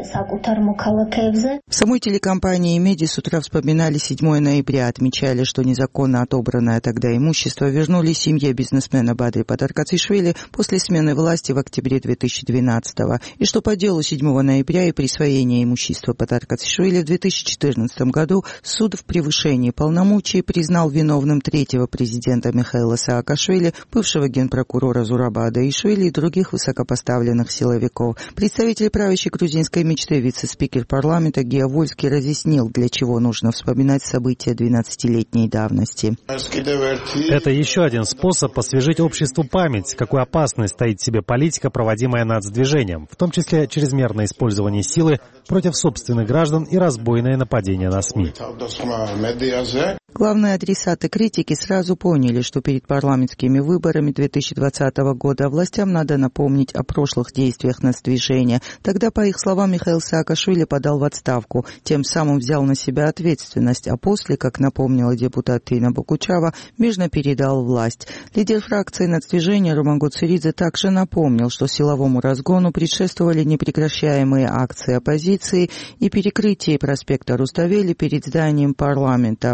В самой телекомпании «Меди» с утра вспоминали седьмое ноября, отмечали, что незаконно отобранное тогда имущество вернули семье бизнесмена Бадри Патаркацишвили после смены власти в октябре две тысячи двенадцатого, и что по делу седьмого ноября и присвоения имущества Патаркацишвили в две тысячи четырнадцатом году суд в превышении полномочий признал виновным третьего президента Михаила Саакашвили, бывшего генпрокурора Зураба Адаишвили и других высокопоставленных силовиков. Представитель правящей грузинской мечты, вице-спикер парламента Гия Вольский разъяснил, для чего нужно вспоминать события двенадцатилетней давности. Это еще один способ освежить обществу память, какой опасной стоит себе политика, проводимая нацдвижением, в том числе чрезмерное использование силы против собственных граждан и разбойное нападение на СМИ. Главные адресаты критики сразу поняли, что перед парламентскими выборами две тысячи двадцатого года властям надо напомнить о прошлых действиях нацдвижения. Тогда, по их словам, Михаил Саакашвили подал в отставку, тем самым взял на себя ответственность, а после, как напомнила депутат Тина Бокучава, мирно передал власть. Лидер фракции нацдвижения Роман Гоцеридзе также напомнил, что силовому разгону предшествовали непрекращаемые акции оппозиции и перекрытие проспекта Руставели перед зданием парламента.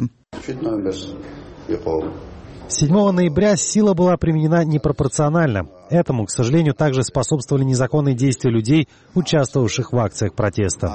седьмого ноября сила была применена непропорционально. Этому, к сожалению, также способствовали незаконные действия людей, участвовавших в акциях протеста.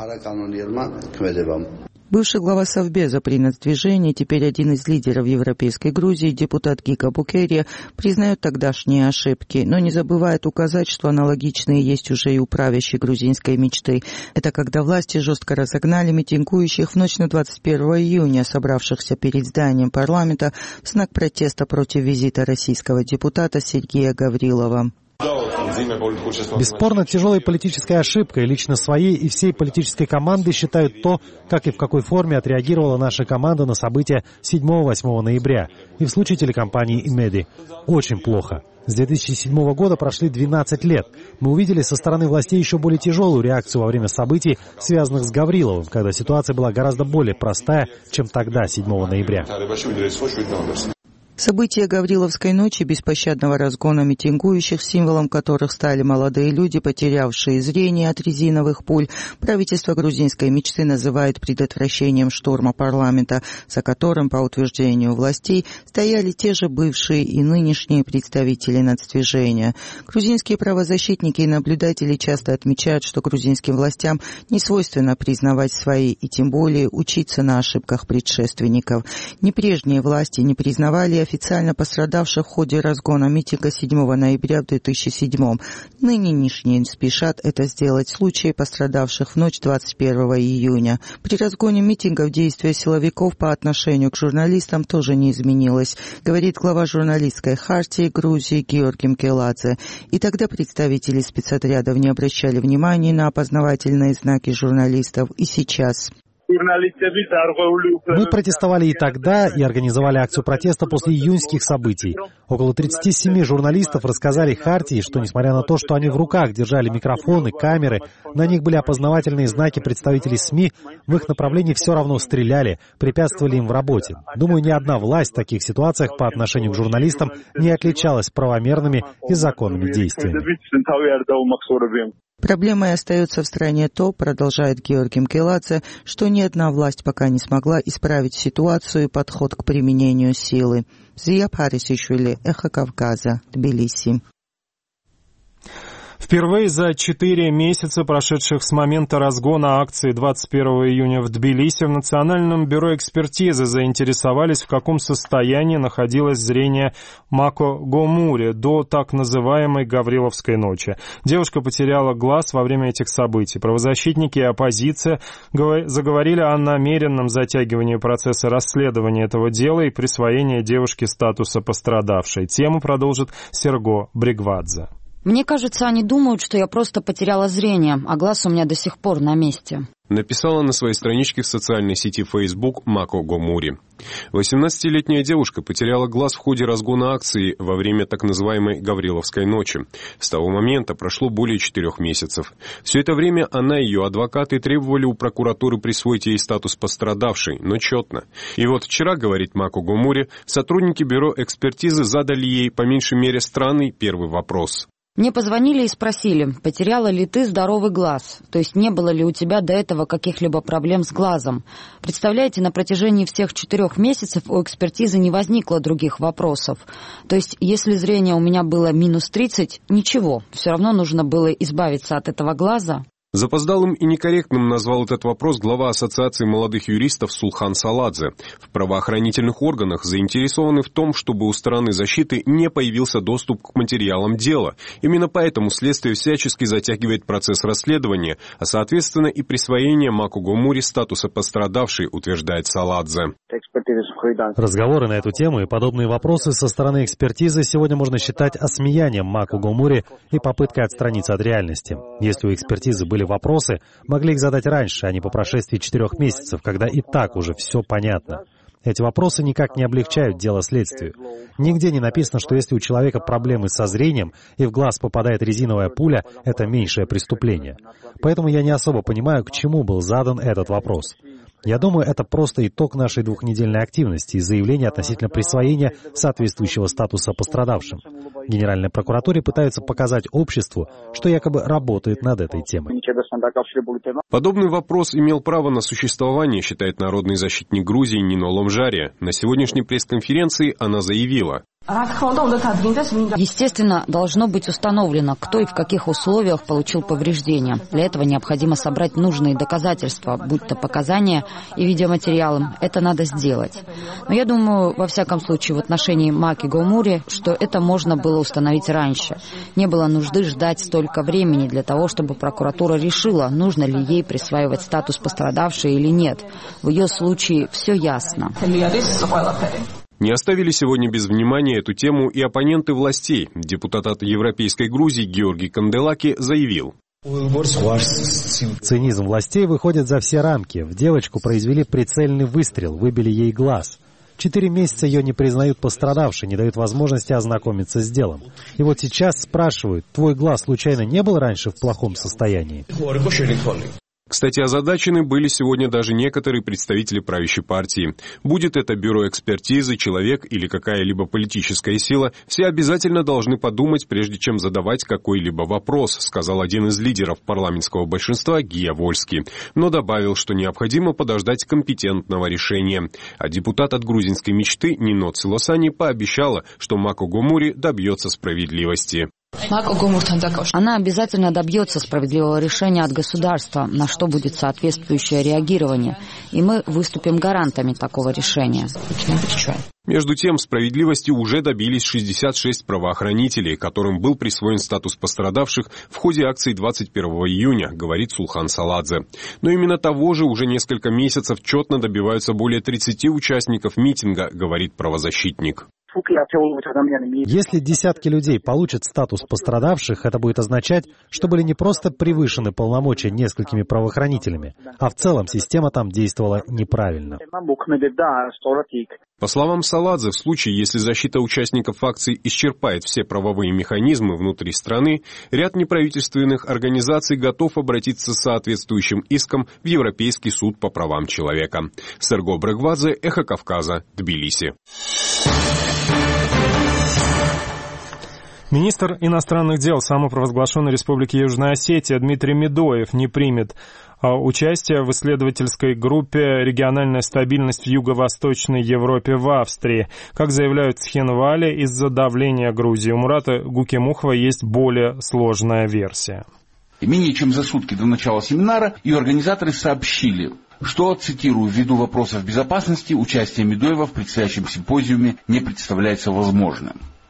Бывший глава Совбеза при нацдвижении, теперь один из лидеров Европейской Грузии, депутат Гика Букерия, признает тогдашние ошибки, но не забывает указать, что аналогичные есть уже и у правящей грузинской мечты. Это когда власти жестко разогнали митингующих в ночь на двадцать первого июня, собравшихся перед зданием парламента в знак протеста против визита российского депутата Сергея Гаврилова. Бесспорно, тяжелой политической ошибкой лично своей и всей политической команды считают то, как и в какой форме отреагировала наша команда на события седьмого-восьмого ноября. И в случае телекомпании «Меди» очень плохо. С две тысячи седьмого года прошли двенадцать лет. Мы увидели со стороны властей еще более тяжелую реакцию во время событий, связанных с Гавриловым, когда ситуация была гораздо более простая, чем тогда, седьмого ноября. События Гавриловской ночи, беспощадного разгона митингующих, символом которых стали молодые люди, потерявшие зрение от резиновых пуль, правительство грузинской мечты называет предотвращением штурма парламента, за которым, по утверждению властей, стояли те же бывшие и нынешние представители нацдвижения. Грузинские правозащитники и наблюдатели часто отмечают, что грузинским властям не свойственно признавать свои и тем более учиться на ошибках предшественников. Ни прежние власти не признавали официально пострадавших в ходе разгона митинга седьмого ноября в две тысячи седьмом. Нынешние не спешат это сделать в случае пострадавших в ночь двадцать первого июня. При разгоне митингов действия силовиков по отношению к журналистам тоже не изменилось, говорит глава журналистской хартии Грузии Георгий Мкеладзе. И тогда представители спецотрядов не обращали внимания на опознавательные знаки журналистов, и сейчас. Мы протестовали и тогда, и организовали акцию протеста после июньских событий. Около тридцати семи журналистов рассказали Хартии, что, несмотря на то, что они в руках держали микрофоны, камеры, на них были опознавательные знаки представителей СМИ, в их направлении все равно стреляли, препятствовали им в работе. Думаю, ни одна власть в таких ситуациях по отношению к журналистам не отличалась правомерными и законными действиями. Проблемой остается в стране то, продолжает Георгий Мкеладзе, что ни одна власть пока не смогла исправить ситуацию и подход к применению силы. Зия Парисишвили, Эхо Кавказа, Тбилиси. Впервые за четыре месяца, прошедших с момента разгона акции двадцать первого июня в Тбилиси, в Национальном бюро экспертизы заинтересовались, в каком состоянии находилось зрение Мако Гомури до так называемой Гавриловской ночи. Девушка потеряла глаз во время этих событий. Правозащитники и оппозиция заговорили о намеренном затягивании процесса расследования этого дела и присвоении девушке статуса пострадавшей. Тему продолжит Серго Бригвадзе. Мне кажется, они думают, что я просто потеряла зрение, а глаз у меня до сих пор на месте. Написала на своей страничке в социальной сети Facebook Мако Гомури. восемнадцатилетняя девушка потеряла глаз в ходе разгона акции во время так называемой Гавриловской ночи. С того момента прошло более четырех месяцев. Все это время она и ее адвокаты требовали у прокуратуры присвоить ей статус пострадавшей, но четно. И вот вчера, говорит Мако Гомури, сотрудники бюро экспертизы задали ей по меньшей мере странный первый вопрос. Мне позвонили и спросили, потеряла ли ты здоровый глаз, то есть не было ли у тебя до этого каких-либо проблем с глазом. Представляете, на протяжении всех четырех месяцев у экспертизы не возникло других вопросов. То есть, если зрение у меня было минус тридцать, ничего, все равно нужно было избавиться от этого глаза. Запоздалым и некорректным назвал этот вопрос глава Ассоциации молодых юристов Сулхан Саладзе. В правоохранительных органах заинтересованы в том, чтобы у стороны защиты не появился доступ к материалам дела. Именно поэтому следствие всячески затягивает процесс расследования, а соответственно и присвоение Мако Гомури статуса пострадавшей, утверждает Саладзе. Разговоры на эту тему и подобные вопросы со стороны экспертизы сегодня можно считать осмеянием Мако Гомури и попыткой отстраниться от реальности. Если у экспертизы были вопросы, могли их задать раньше, а не по прошествии четырех месяцев, когда и так уже все понятно. Эти вопросы никак не облегчают дело следствию. Нигде не написано, что если у человека проблемы со зрением и в глаз попадает резиновая пуля, это меньшее преступление. Поэтому я не особо понимаю, к чему был задан этот вопрос. Я думаю, это просто итог нашей двухнедельной активности и заявление относительно присвоения соответствующего статуса пострадавшим. Генеральной прокуратуре пытаются показать обществу, что якобы работает над этой темой. Подобный вопрос имел право на существование, считает народный защитник Грузии Нино Ломжария. На сегодняшней пресс-конференции она заявила: естественно, должно быть установлено, кто и в каких условиях получил повреждения. Для этого необходимо собрать нужные доказательства, будь то показания и видеоматериалы. Это надо сделать. Но я думаю, во всяком случае, в отношении Маки Гомури, что это можно было установить раньше. Не было нужды ждать столько времени для того, чтобы прокуратура решила, нужно ли ей присваивать статус пострадавшей или нет. В ее случае все ясно. Не оставили сегодня без внимания эту тему и оппоненты властей. Депутат от Европейской Грузии Георгий Канделаки заявил: цинизм властей выходит за все рамки. В девочку произвели прицельный выстрел, выбили ей глаз. Четыре месяца ее не признают пострадавшей, не дают возможности ознакомиться с делом. И вот сейчас спрашивают, твой глаз случайно не был раньше в плохом состоянии? Кстати, озадачены были сегодня даже некоторые представители правящей партии. Будет это бюро экспертизы, человек или какая-либо политическая сила, все обязательно должны подумать, прежде чем задавать какой-либо вопрос, сказал один из лидеров парламентского большинства Гия Вольский. Но добавил, что необходимо подождать компетентного решения. А депутат от грузинской мечты Нино Цилосани пообещала, что Мако Гомури добьется справедливости. Она обязательно добьется справедливого решения от государства, на что будет соответствующее реагирование, и мы выступим гарантами такого решения. Между тем, справедливости уже добились шестьдесят шесть правоохранителей, которым был присвоен статус пострадавших в ходе акции двадцать первого июня, говорит Сулхан Саладзе. Но именно того же уже несколько месяцев четно добиваются более тридцати участников митинга, говорит правозащитник. Если десятки людей получат статус пострадавших, это будет означать, что были не просто превышены полномочия несколькими правоохранителями, а в целом система там действовала неправильно. По словам Саладзе, в случае, если защита участников акции исчерпает все правовые механизмы внутри страны, ряд неправительственных организаций готов обратиться с соответствующим иском в Европейский суд по правам человека. Серго Брегвадзе, Эхо Кавказа, Тбилиси. Министр иностранных дел самопровозглашенной Республики Южная Осетия Дмитрий Медоев не примет участие в исследовательской группе «Региональная стабильность в Юго-Восточной Европе» в Австрии. Как заявляют в Цхинвале, из-за давления Грузии. У Мурата Гукемухова есть более сложная версия. Менее чем за сутки до начала семинара ее организаторы сообщили, что, цитирую, ввиду вопросов безопасности, участие Медоева в предстоящем симпозиуме не представляется возможным.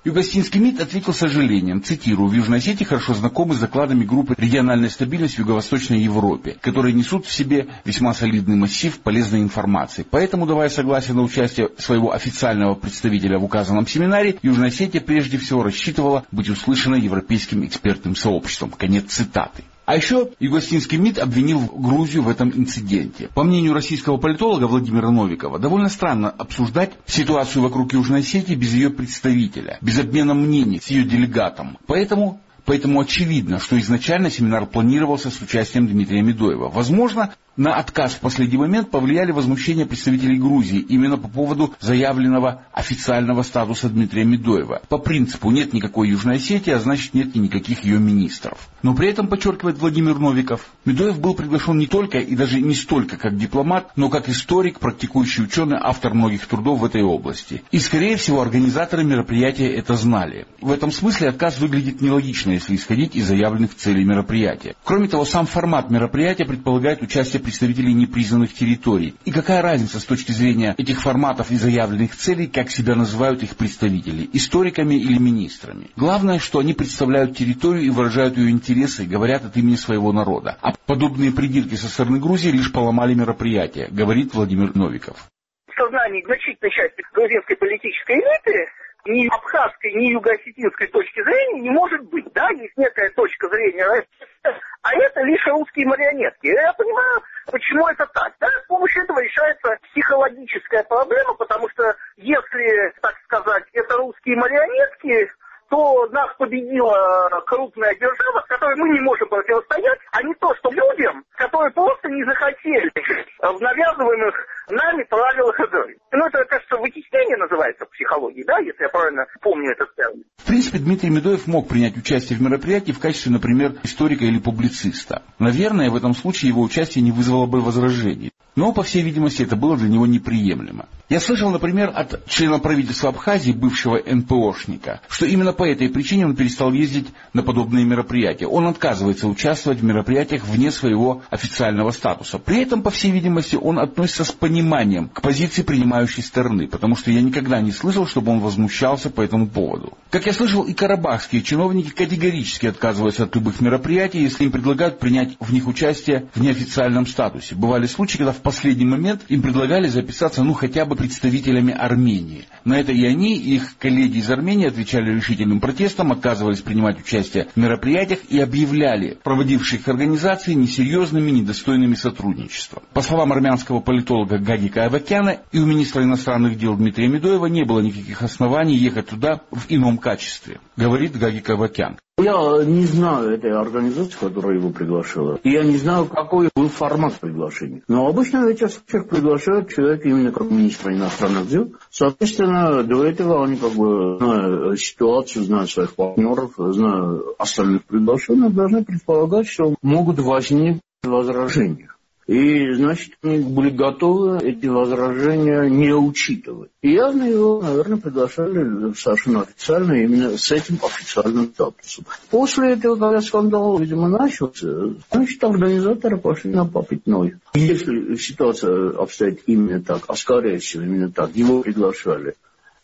Югостинский МИД ответил с сожалением, цитирую: «В Южной Осетии хорошо знакомы с докладами группы «Региональная стабильность в Юго-Восточной Европе», которые несут в себе весьма солидный массив полезной информации. Поэтому, давая согласие на участие своего официального представителя в указанном семинаре, Южная Осетия прежде всего рассчитывала быть услышанной европейским экспертным сообществом». Конец цитаты. А еще Югостинский МИД обвинил Грузию в этом инциденте. По мнению российского политолога Владимира Новикова, довольно странно обсуждать ситуацию вокруг Южной Осетии без ее представителя, без обмена мнений с ее делегатом. Поэтому, поэтому очевидно, что изначально семинар планировался с участием Дмитрия Медоева. Возможно, на отказ в последний момент повлияли возмущения представителей Грузии именно по поводу заявленного официального статуса Дмитрия Медоева. По принципу нет никакой Южной Осетии, а значит нет и никаких ее министров. Но при этом, подчеркивает Владимир Новиков, Медоев был приглашен не только и даже не столько как дипломат, но как историк, практикующий ученый, автор многих трудов в этой области. И, скорее всего, организаторы мероприятия это знали. В этом смысле отказ выглядит нелогично, если исходить из заявленных целей мероприятия. Кроме того, сам формат мероприятия предполагает участие представителей непризнанных территорий. И какая разница с точки зрения этих форматов и заявленных целей, как себя называют их представители, историками или министрами? Главное, что они представляют территорию и выражают ее интересы, говорят от имени своего народа. А подобные придирки со стороны Грузии лишь поломали мероприятие, говорит Владимир Новиков. В сознании значительной части грузинской политической элиты ни абхазской, ни юго-осетинской точки зрения не может быть. Да, есть некая точка зрения России, а это лишь русские марионетки. Я понимаю, почему это так. Да, с помощью этого решается психологическая проблема, потому что если, так сказать, это русские марионетки, то нас победила крупная держава, с которой мы не можем противостоять, а не то, что людям, которые просто не захотели в навязываемых нами правилах игры. Ну, это, кажется, вытеснение называется в психологии, да, если я правильно помню этот термин. В принципе, Дмитрий Медоев мог принять участие в мероприятии в качестве, например, историка или публициста. Наверное, в этом случае его участие не вызвало бы возражений. Но, по всей видимости, это было для него неприемлемо. Я слышал, например, от члена правительства Абхазии, бывшего эн пэ ошника, что именно по этой причине он перестал ездить на подобные мероприятия. Он отказывается участвовать в мероприятиях вне своего официального статуса. При этом, по всей видимости, он относится с пониманием к позиции принимающей стороны, потому что я никогда не слышал, чтобы он возмущался по этому поводу. Как я слышал, и карабахские чиновники категорически отказываются от любых мероприятий, если им предлагают принять в них участие в неофициальном статусе. Бывали случаи, когда в последний момент им предлагали записаться, ну, хотя бы представителями Армении. На это и они, и их коллеги из Армении отвечали решительным протестом, отказывались принимать участие в мероприятиях и объявляли проводивших организации несерьезными, недостойными сотрудничества. По словам армянского политолога Гагика Авакяна, и у министра иностранных дел Дмитрия Медоева не было никаких оснований ехать туда в ином качестве, говорит Гагик Авакян. Я не знаю этой организации, которая его приглашала. И я не знаю, какой был формат приглашения. Но обычно в этих случаях приглашают человека именно как министра иностранных дел. Соответственно, до этого они, как бы, зная ситуацию, зная своих партнеров, зная остальных приглашенных, должны предполагать, что могут возникнуть возражения. И, значит, они были готовы эти возражения не учитывать. И явно его, наверное, приглашали совершенно официально, именно с этим официальным статусом. После этого, когда скандал, видимо, начался, значит, организаторы пошли на попятной. Если ситуация обстоит именно так, а скорее всего именно так, его приглашали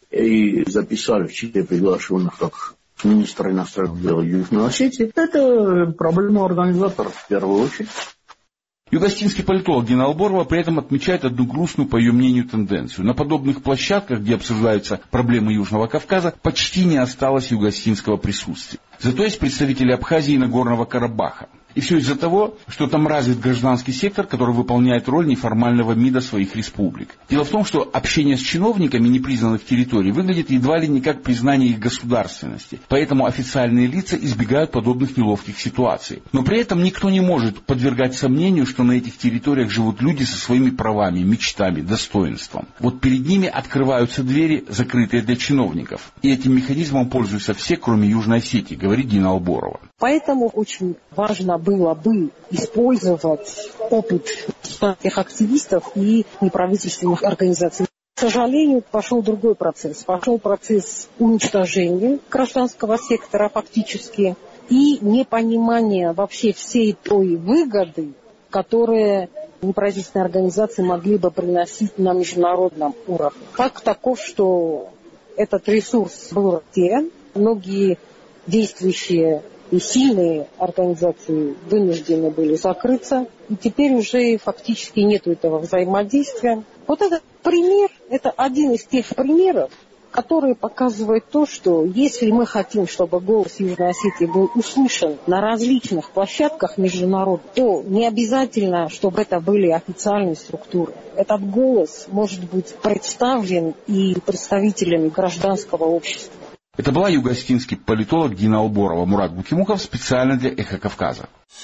и записали в числе приглашенных как министра иностранных дел Южной Осетии, это проблема организаторов в первую очередь. Югостинский политолог Дина Алборова при этом отмечает одну грустную, по ее мнению, тенденцию. На подобных площадках, где обсуждаются проблемы Южного Кавказа, почти не осталось югостинского присутствия. Зато есть представители Абхазии и Нагорного Карабаха. И все из-за того, что там развит гражданский сектор, который выполняет роль неформального МИДа своих республик. Дело в том, что общение с чиновниками непризнанных территорий выглядит едва ли не как признание их государственности. Поэтому официальные лица избегают подобных неловких ситуаций. Но при этом никто не может подвергать сомнению, что на этих территориях живут люди со своими правами, мечтами, достоинством. Вот перед ними открываются двери, закрытые для чиновников. И этим механизмом пользуются все, кроме Южной Осетии, говорит Дина Алборова. Поэтому очень важно было бы использовать опыт этих активистов и неправительственных организаций. К сожалению, пошел другой процесс. Пошел процесс уничтожения гражданского сектора фактически и непонимания вообще всей той выгоды, которые неправительственные организации могли бы приносить на международном уровне. Факт таков, что этот ресурс был растерян. Многие действующие и сильные организации вынуждены были закрыться. И теперь уже фактически нет этого взаимодействия. Вот этот пример, это один из тех примеров, которые показывают то, что если мы хотим, чтобы голос Южной Осетии был услышан на различных площадках международных, то не обязательно, чтобы это были официальные структуры. Этот голос может быть представлен и представителями гражданского общества. Это была юго-осетинский политолог Дина Алборова. Мурат Букимуков специально для «Эхо Кавказа».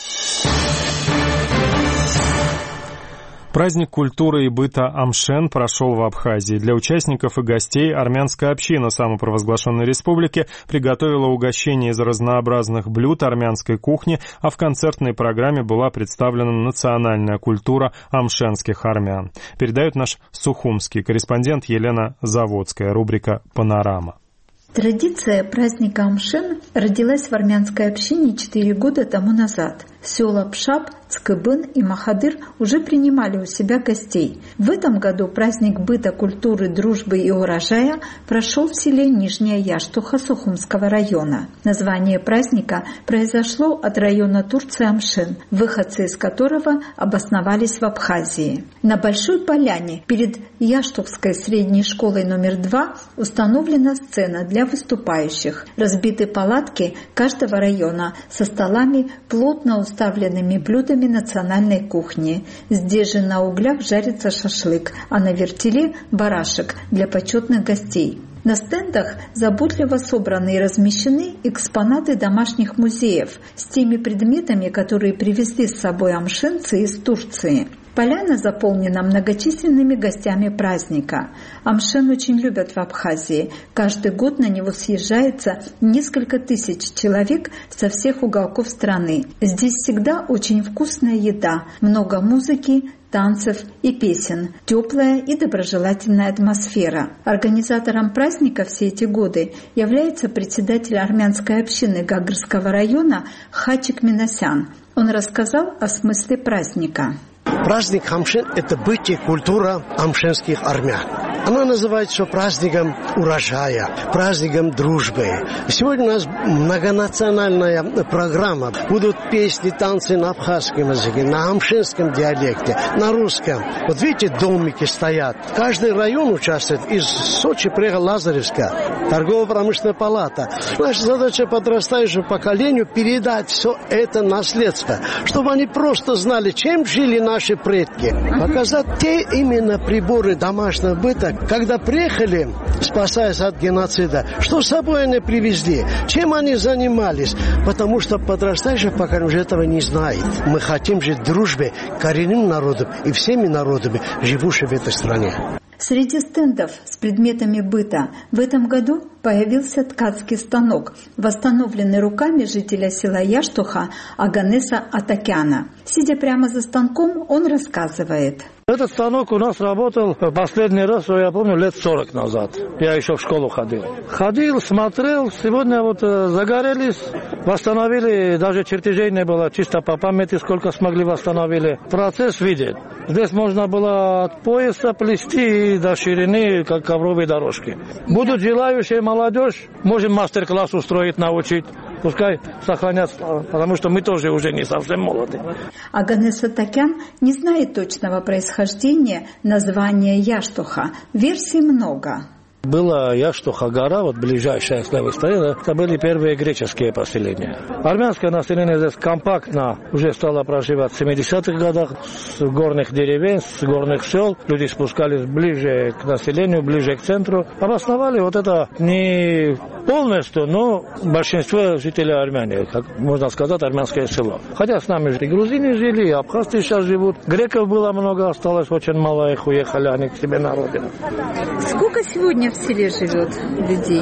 Праздник культуры и быта Амшен прошел в Абхазии. Для участников и гостей армянская община самопровозглашенной республики приготовила угощение из разнообразных блюд армянской кухни, а в концертной программе была представлена национальная культура амшенских армян. Передает наш сухумский корреспондент Елена Заводская, рубрика «Панорама». Традиция праздника Амшен родилась в армянской общине четыре года тому назад. Села Пшап, Цкыбын и Махадыр уже принимали у себя гостей. В этом году праздник быта, культуры, дружбы и урожая прошел в селе Нижняя Яштуха Сухумского района. Название праздника произошло от района Турции Амшен, выходцы из которого обосновались в Абхазии. На Большой Поляне перед Яштухской средней школой номер два установлена сцена для выступающих. Разбиты палатки каждого района со столами, плотно уставленными блюдами национальной кухни. Здесь же на углях жарится шашлык, а на вертеле – барашек для почетных гостей. На стендах заботливо собраны и размещены экспонаты домашних музеев с теми предметами, которые привезли с собой амшенцы из Турции. Поляна заполнена многочисленными гостями праздника. Амшен очень любят в Абхазии. Каждый год на него съезжается несколько тысяч человек со всех уголков страны. Здесь всегда очень вкусная еда, много музыки, танцев и песен, теплая и доброжелательная атмосфера. Организатором праздника все эти годы является председатель армянской общины Гагрского района Хачик Минасян. Он рассказал о смысле праздника. Праздник Амшен – это бытие, культура амшенских армян. Она называется праздником урожая, праздником дружбы. Сегодня у нас многонациональная программа. Будут песни, танцы на абхазском языке, на амшенском диалекте, на русском. Вот видите, домики стоят. Каждый район участвует. Из Сочи приехал Лазаревская, торгово-промышленная палата. Наша задача подрастающему поколению передать все это наследство, чтобы они просто знали, чем жили наши предки. Показать те именно приборы домашнего быта, когда приехали, спасаясь от геноцида, что с собой они привезли, чем они занимались, потому что подрастающее поколение уже этого не знает. Мы хотим жить в дружбе коренным народом и всеми народами, живущими в этой стране. Среди стендов с предметами быта в этом году появился ткацкий станок, восстановленный руками жителя села Яштуха Аганеса Атакяна. Сидя прямо за станком, он рассказывает. Этот станок у нас работал последний раз, я помню, лет сорок назад. Я еще в школу ходил. Ходил, смотрел, сегодня вот загорелись, восстановили, даже чертежей не было, чисто по памяти, сколько смогли восстановили. Процесс виден. Здесь можно было от пояса плести до ширины, как ковровые дорожки. Будут желающие молодежь, можем мастер-класс устроить, научить. Пускай сохранят, потому что мы тоже уже не совсем молоды. Аганес Атакян не знает точного происхождения названия Яштуха. Версий много. Была Яштуха гора, вот ближайшая с левой стороны, это были первые греческие поселения. Армянское население здесь компактно уже стало проживать в семидесятых годах с горных деревень, с горных сел. Люди спускались ближе к населению, ближе к центру. Обосновали вот это не полностью, но большинство жителей Армянии, как можно сказать, армянское село. Хотя с нами и грузины жили, и абхазцы сейчас живут. Греков было много, осталось очень мало, их уехали они к себе на родину. Сколько сегодня в селе живет людей?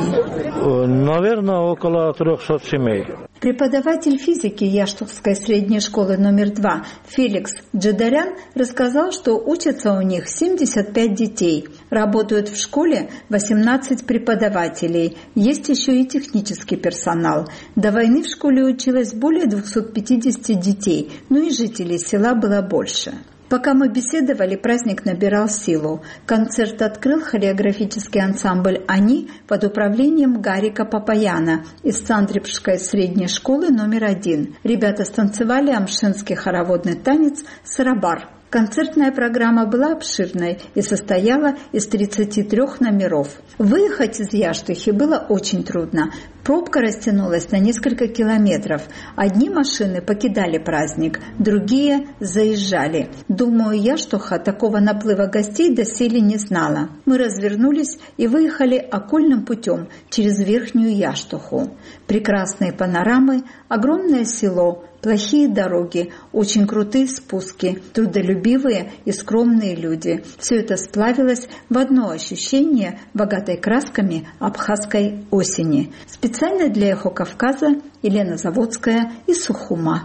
Наверное, около трехсот семей. Преподаватель физики Яштухской средней школы номер два Феликс Джедарян рассказал, что учатся у них семьдесят пять детей. Работают в школе восемнадцать преподавателей. Есть еще и технический персонал. До войны в школе училось более двухсот пятидесяти детей, но и жителей села было больше. Пока мы беседовали, праздник набирал силу. Концерт открыл хореографический ансамбль «Они» под управлением Гарика Папаяна из Сандрипской средней школы номер один. Ребята станцевали амшинский хороводный танец «Сарабар». Концертная программа была обширной и состояла из тридцати трёх номеров. Выехать из Яштухи было очень трудно. Пробка растянулась на несколько километров. Одни машины покидали праздник, другие заезжали. Думаю, Яштуха такого наплыва гостей доселе не знала. Мы развернулись и выехали окольным путем через Верхнюю Яштуху. Прекрасные панорамы, огромное село, плохие дороги, очень крутые спуски, трудолюбивые и скромные люди. Все это сплавилось в одно ощущение, богатой красками абхазской осени. Специально для «Эхо Кавказа» Елена Заводская из Сухума.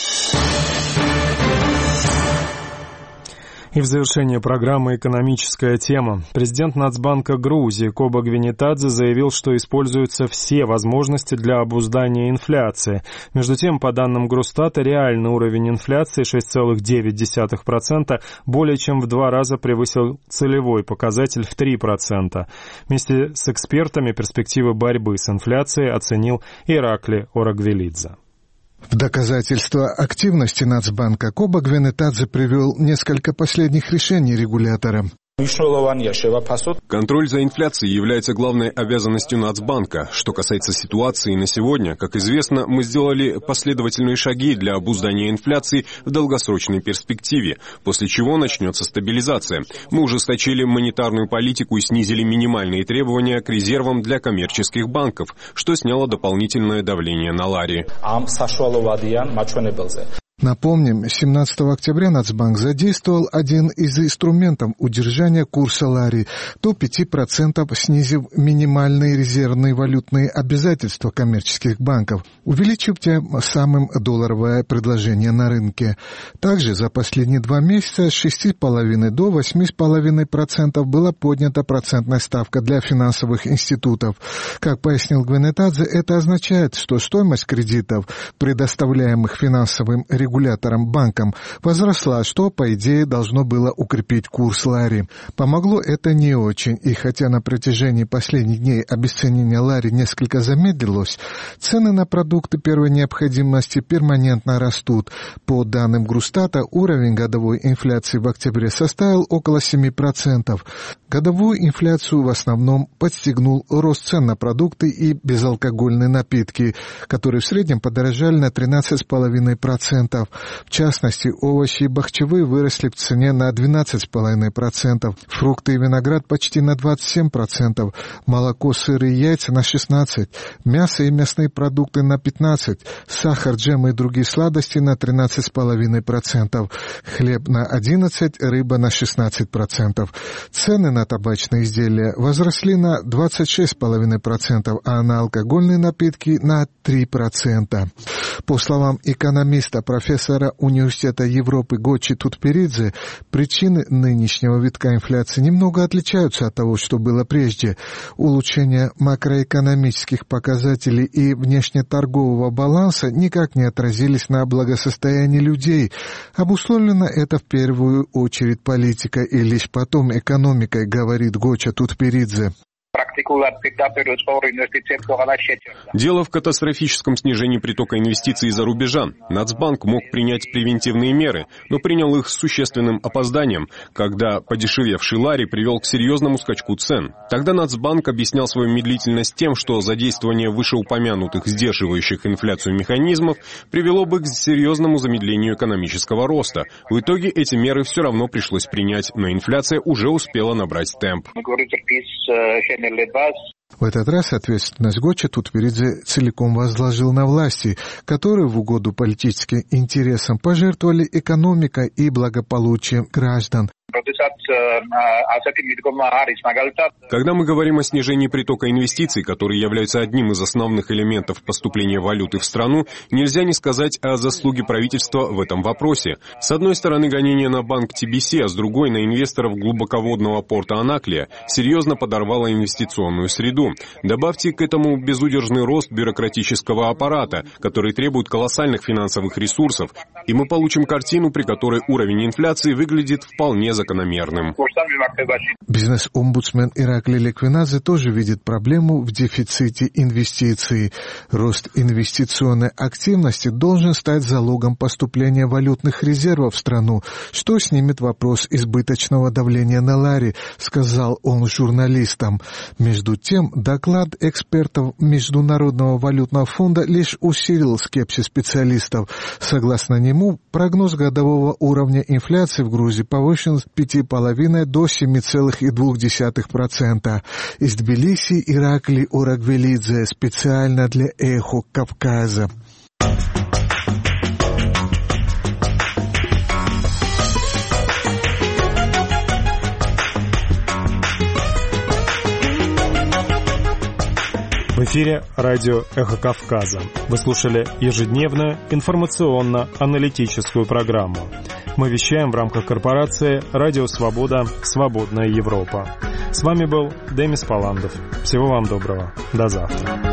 И в завершение программы «Экономическая тема». Президент Нацбанка Грузии Коба Гвинетадзе заявил, что используются все возможности для обуздания инфляции. Между тем, по данным Гростата, реальный уровень инфляции шесть целых девять десятых процента более чем в два раза превысил целевой показатель в три процента. Вместе с экспертами перспективы борьбы с инфляцией оценил Иракли Орагвелидзе. В доказательство активности Нацбанка Коба Гвинетадзе привел несколько последних решений регулятора. Контроль за инфляцией является главной обязанностью Нацбанка. Что касается ситуации на сегодня, как известно, мы сделали последовательные шаги для обуздания инфляции в долгосрочной перспективе, после чего начнется стабилизация. Мы ужесточили монетарную политику и снизили минимальные требования к резервам для коммерческих банков, что сняло дополнительное давление на лари. Напомним, семнадцатого октября Нацбанк задействовал один из инструментов удержания курса лари до пяти процентов, снизив минимальные резервные валютные обязательства коммерческих банков, увеличив тем самым долларовое предложение на рынке. Также за последние два месяца с шести целых пяти десятых до восьми целых пяти десятых процента была поднята процентная ставка для финансовых институтов. Как пояснил Гвинетадзе, это означает, что стоимость кредитов, предоставляемых финансовым регулятором, регуляторам банкам возросла, что, по идее, должно было укрепить курс лари. Помогло это не очень, и хотя на протяжении последних дней обесценение лари несколько замедлилось, цены на продукты первой необходимости перманентно растут. По данным Гростата, уровень годовой инфляции в октябре составил около семи процентов. Годовую инфляцию в основном подстегнул рост цен на продукты и безалкогольные напитки, которые в среднем подорожали на тринадцать целых пять десятых процента. В частности, овощи и бахчевые выросли в цене на двенадцать целых пять десятых процента, фрукты и виноград почти на двадцать семь процентов, молоко, сыр и яйца на шестнадцать процентов, мясо и мясные продукты на пятнадцать процентов, сахар, джемы и другие сладости на тринадцать целых пять десятых процента, хлеб на одиннадцать процентов, рыба на шестнадцать процентов. Цены на табачные изделия возросли на двадцать шесть целых пять десятых процента, а на алкогольные напитки на три процента. По словам экономиста, профессора Университета Европы Гочи Тутперидзе, причины нынешнего витка инфляции немного отличаются от того, что было прежде. Улучшение макроэкономических показателей и внешнеторгового баланса никак не отразились на благосостоянии людей. Обусловлено это в первую очередь политикой и лишь потом экономикой, говорит Гоча Тутперидзе. Дело в катастрофическом снижении притока инвестиций из-за рубежа. Нацбанк мог принять превентивные меры, но принял их с существенным опозданием, когда подешевевший лари привел к серьезному скачку цен. Тогда Нацбанк объяснял свою медлительность тем, что задействование вышеупомянутых сдерживающих инфляцию механизмов привело бы к серьезному замедлению экономического роста. В итоге эти меры все равно пришлось принять, но инфляция уже успела набрать темп. В этот раз ответственность Гоча Тутперидзе целиком возложил на власти, которые в угоду политическим интересам пожертвовали экономикой и благополучием граждан. Когда мы говорим о снижении притока инвестиций, которые являются одним из основных элементов поступления валюты в страну, нельзя не сказать о заслуге правительства в этом вопросе. С одной стороны, гонение на банк Ти Би Си, а с другой на инвесторов глубоководного порта Анаклия серьезно подорвало инвестиционную среду. Добавьте к этому безудержный рост бюрократического аппарата, который требует колоссальных финансовых ресурсов, и мы получим картину, при которой уровень инфляции выглядит вполне закономерным. Бизнес-омбудсмен Иракли Ликвинадзе тоже видит проблему в дефиците инвестиций. Рост инвестиционной активности должен стать залогом поступления валютных резервов в страну, что снимет вопрос избыточного давления на лари, сказал он журналистам. Между тем, доклад экспертов Международного валютного фонда лишь усилил скепсис специалистов. Согласно нему, прогноз годового уровня инфляции в Грузии повышен с пяти целых пяти десятых до семи целых двух десятых процента. Из Тбилиси Иракли Орагвелидзе специально для «Эхо Кавказа». В эфире радио «Эхо Кавказа». Вы слушали ежедневную информационно-аналитическую программу. Мы вещаем в рамках корпорации «Радио Свобода. Свободная Европа». С вами был Демис Паландов. Всего вам доброго. До завтра.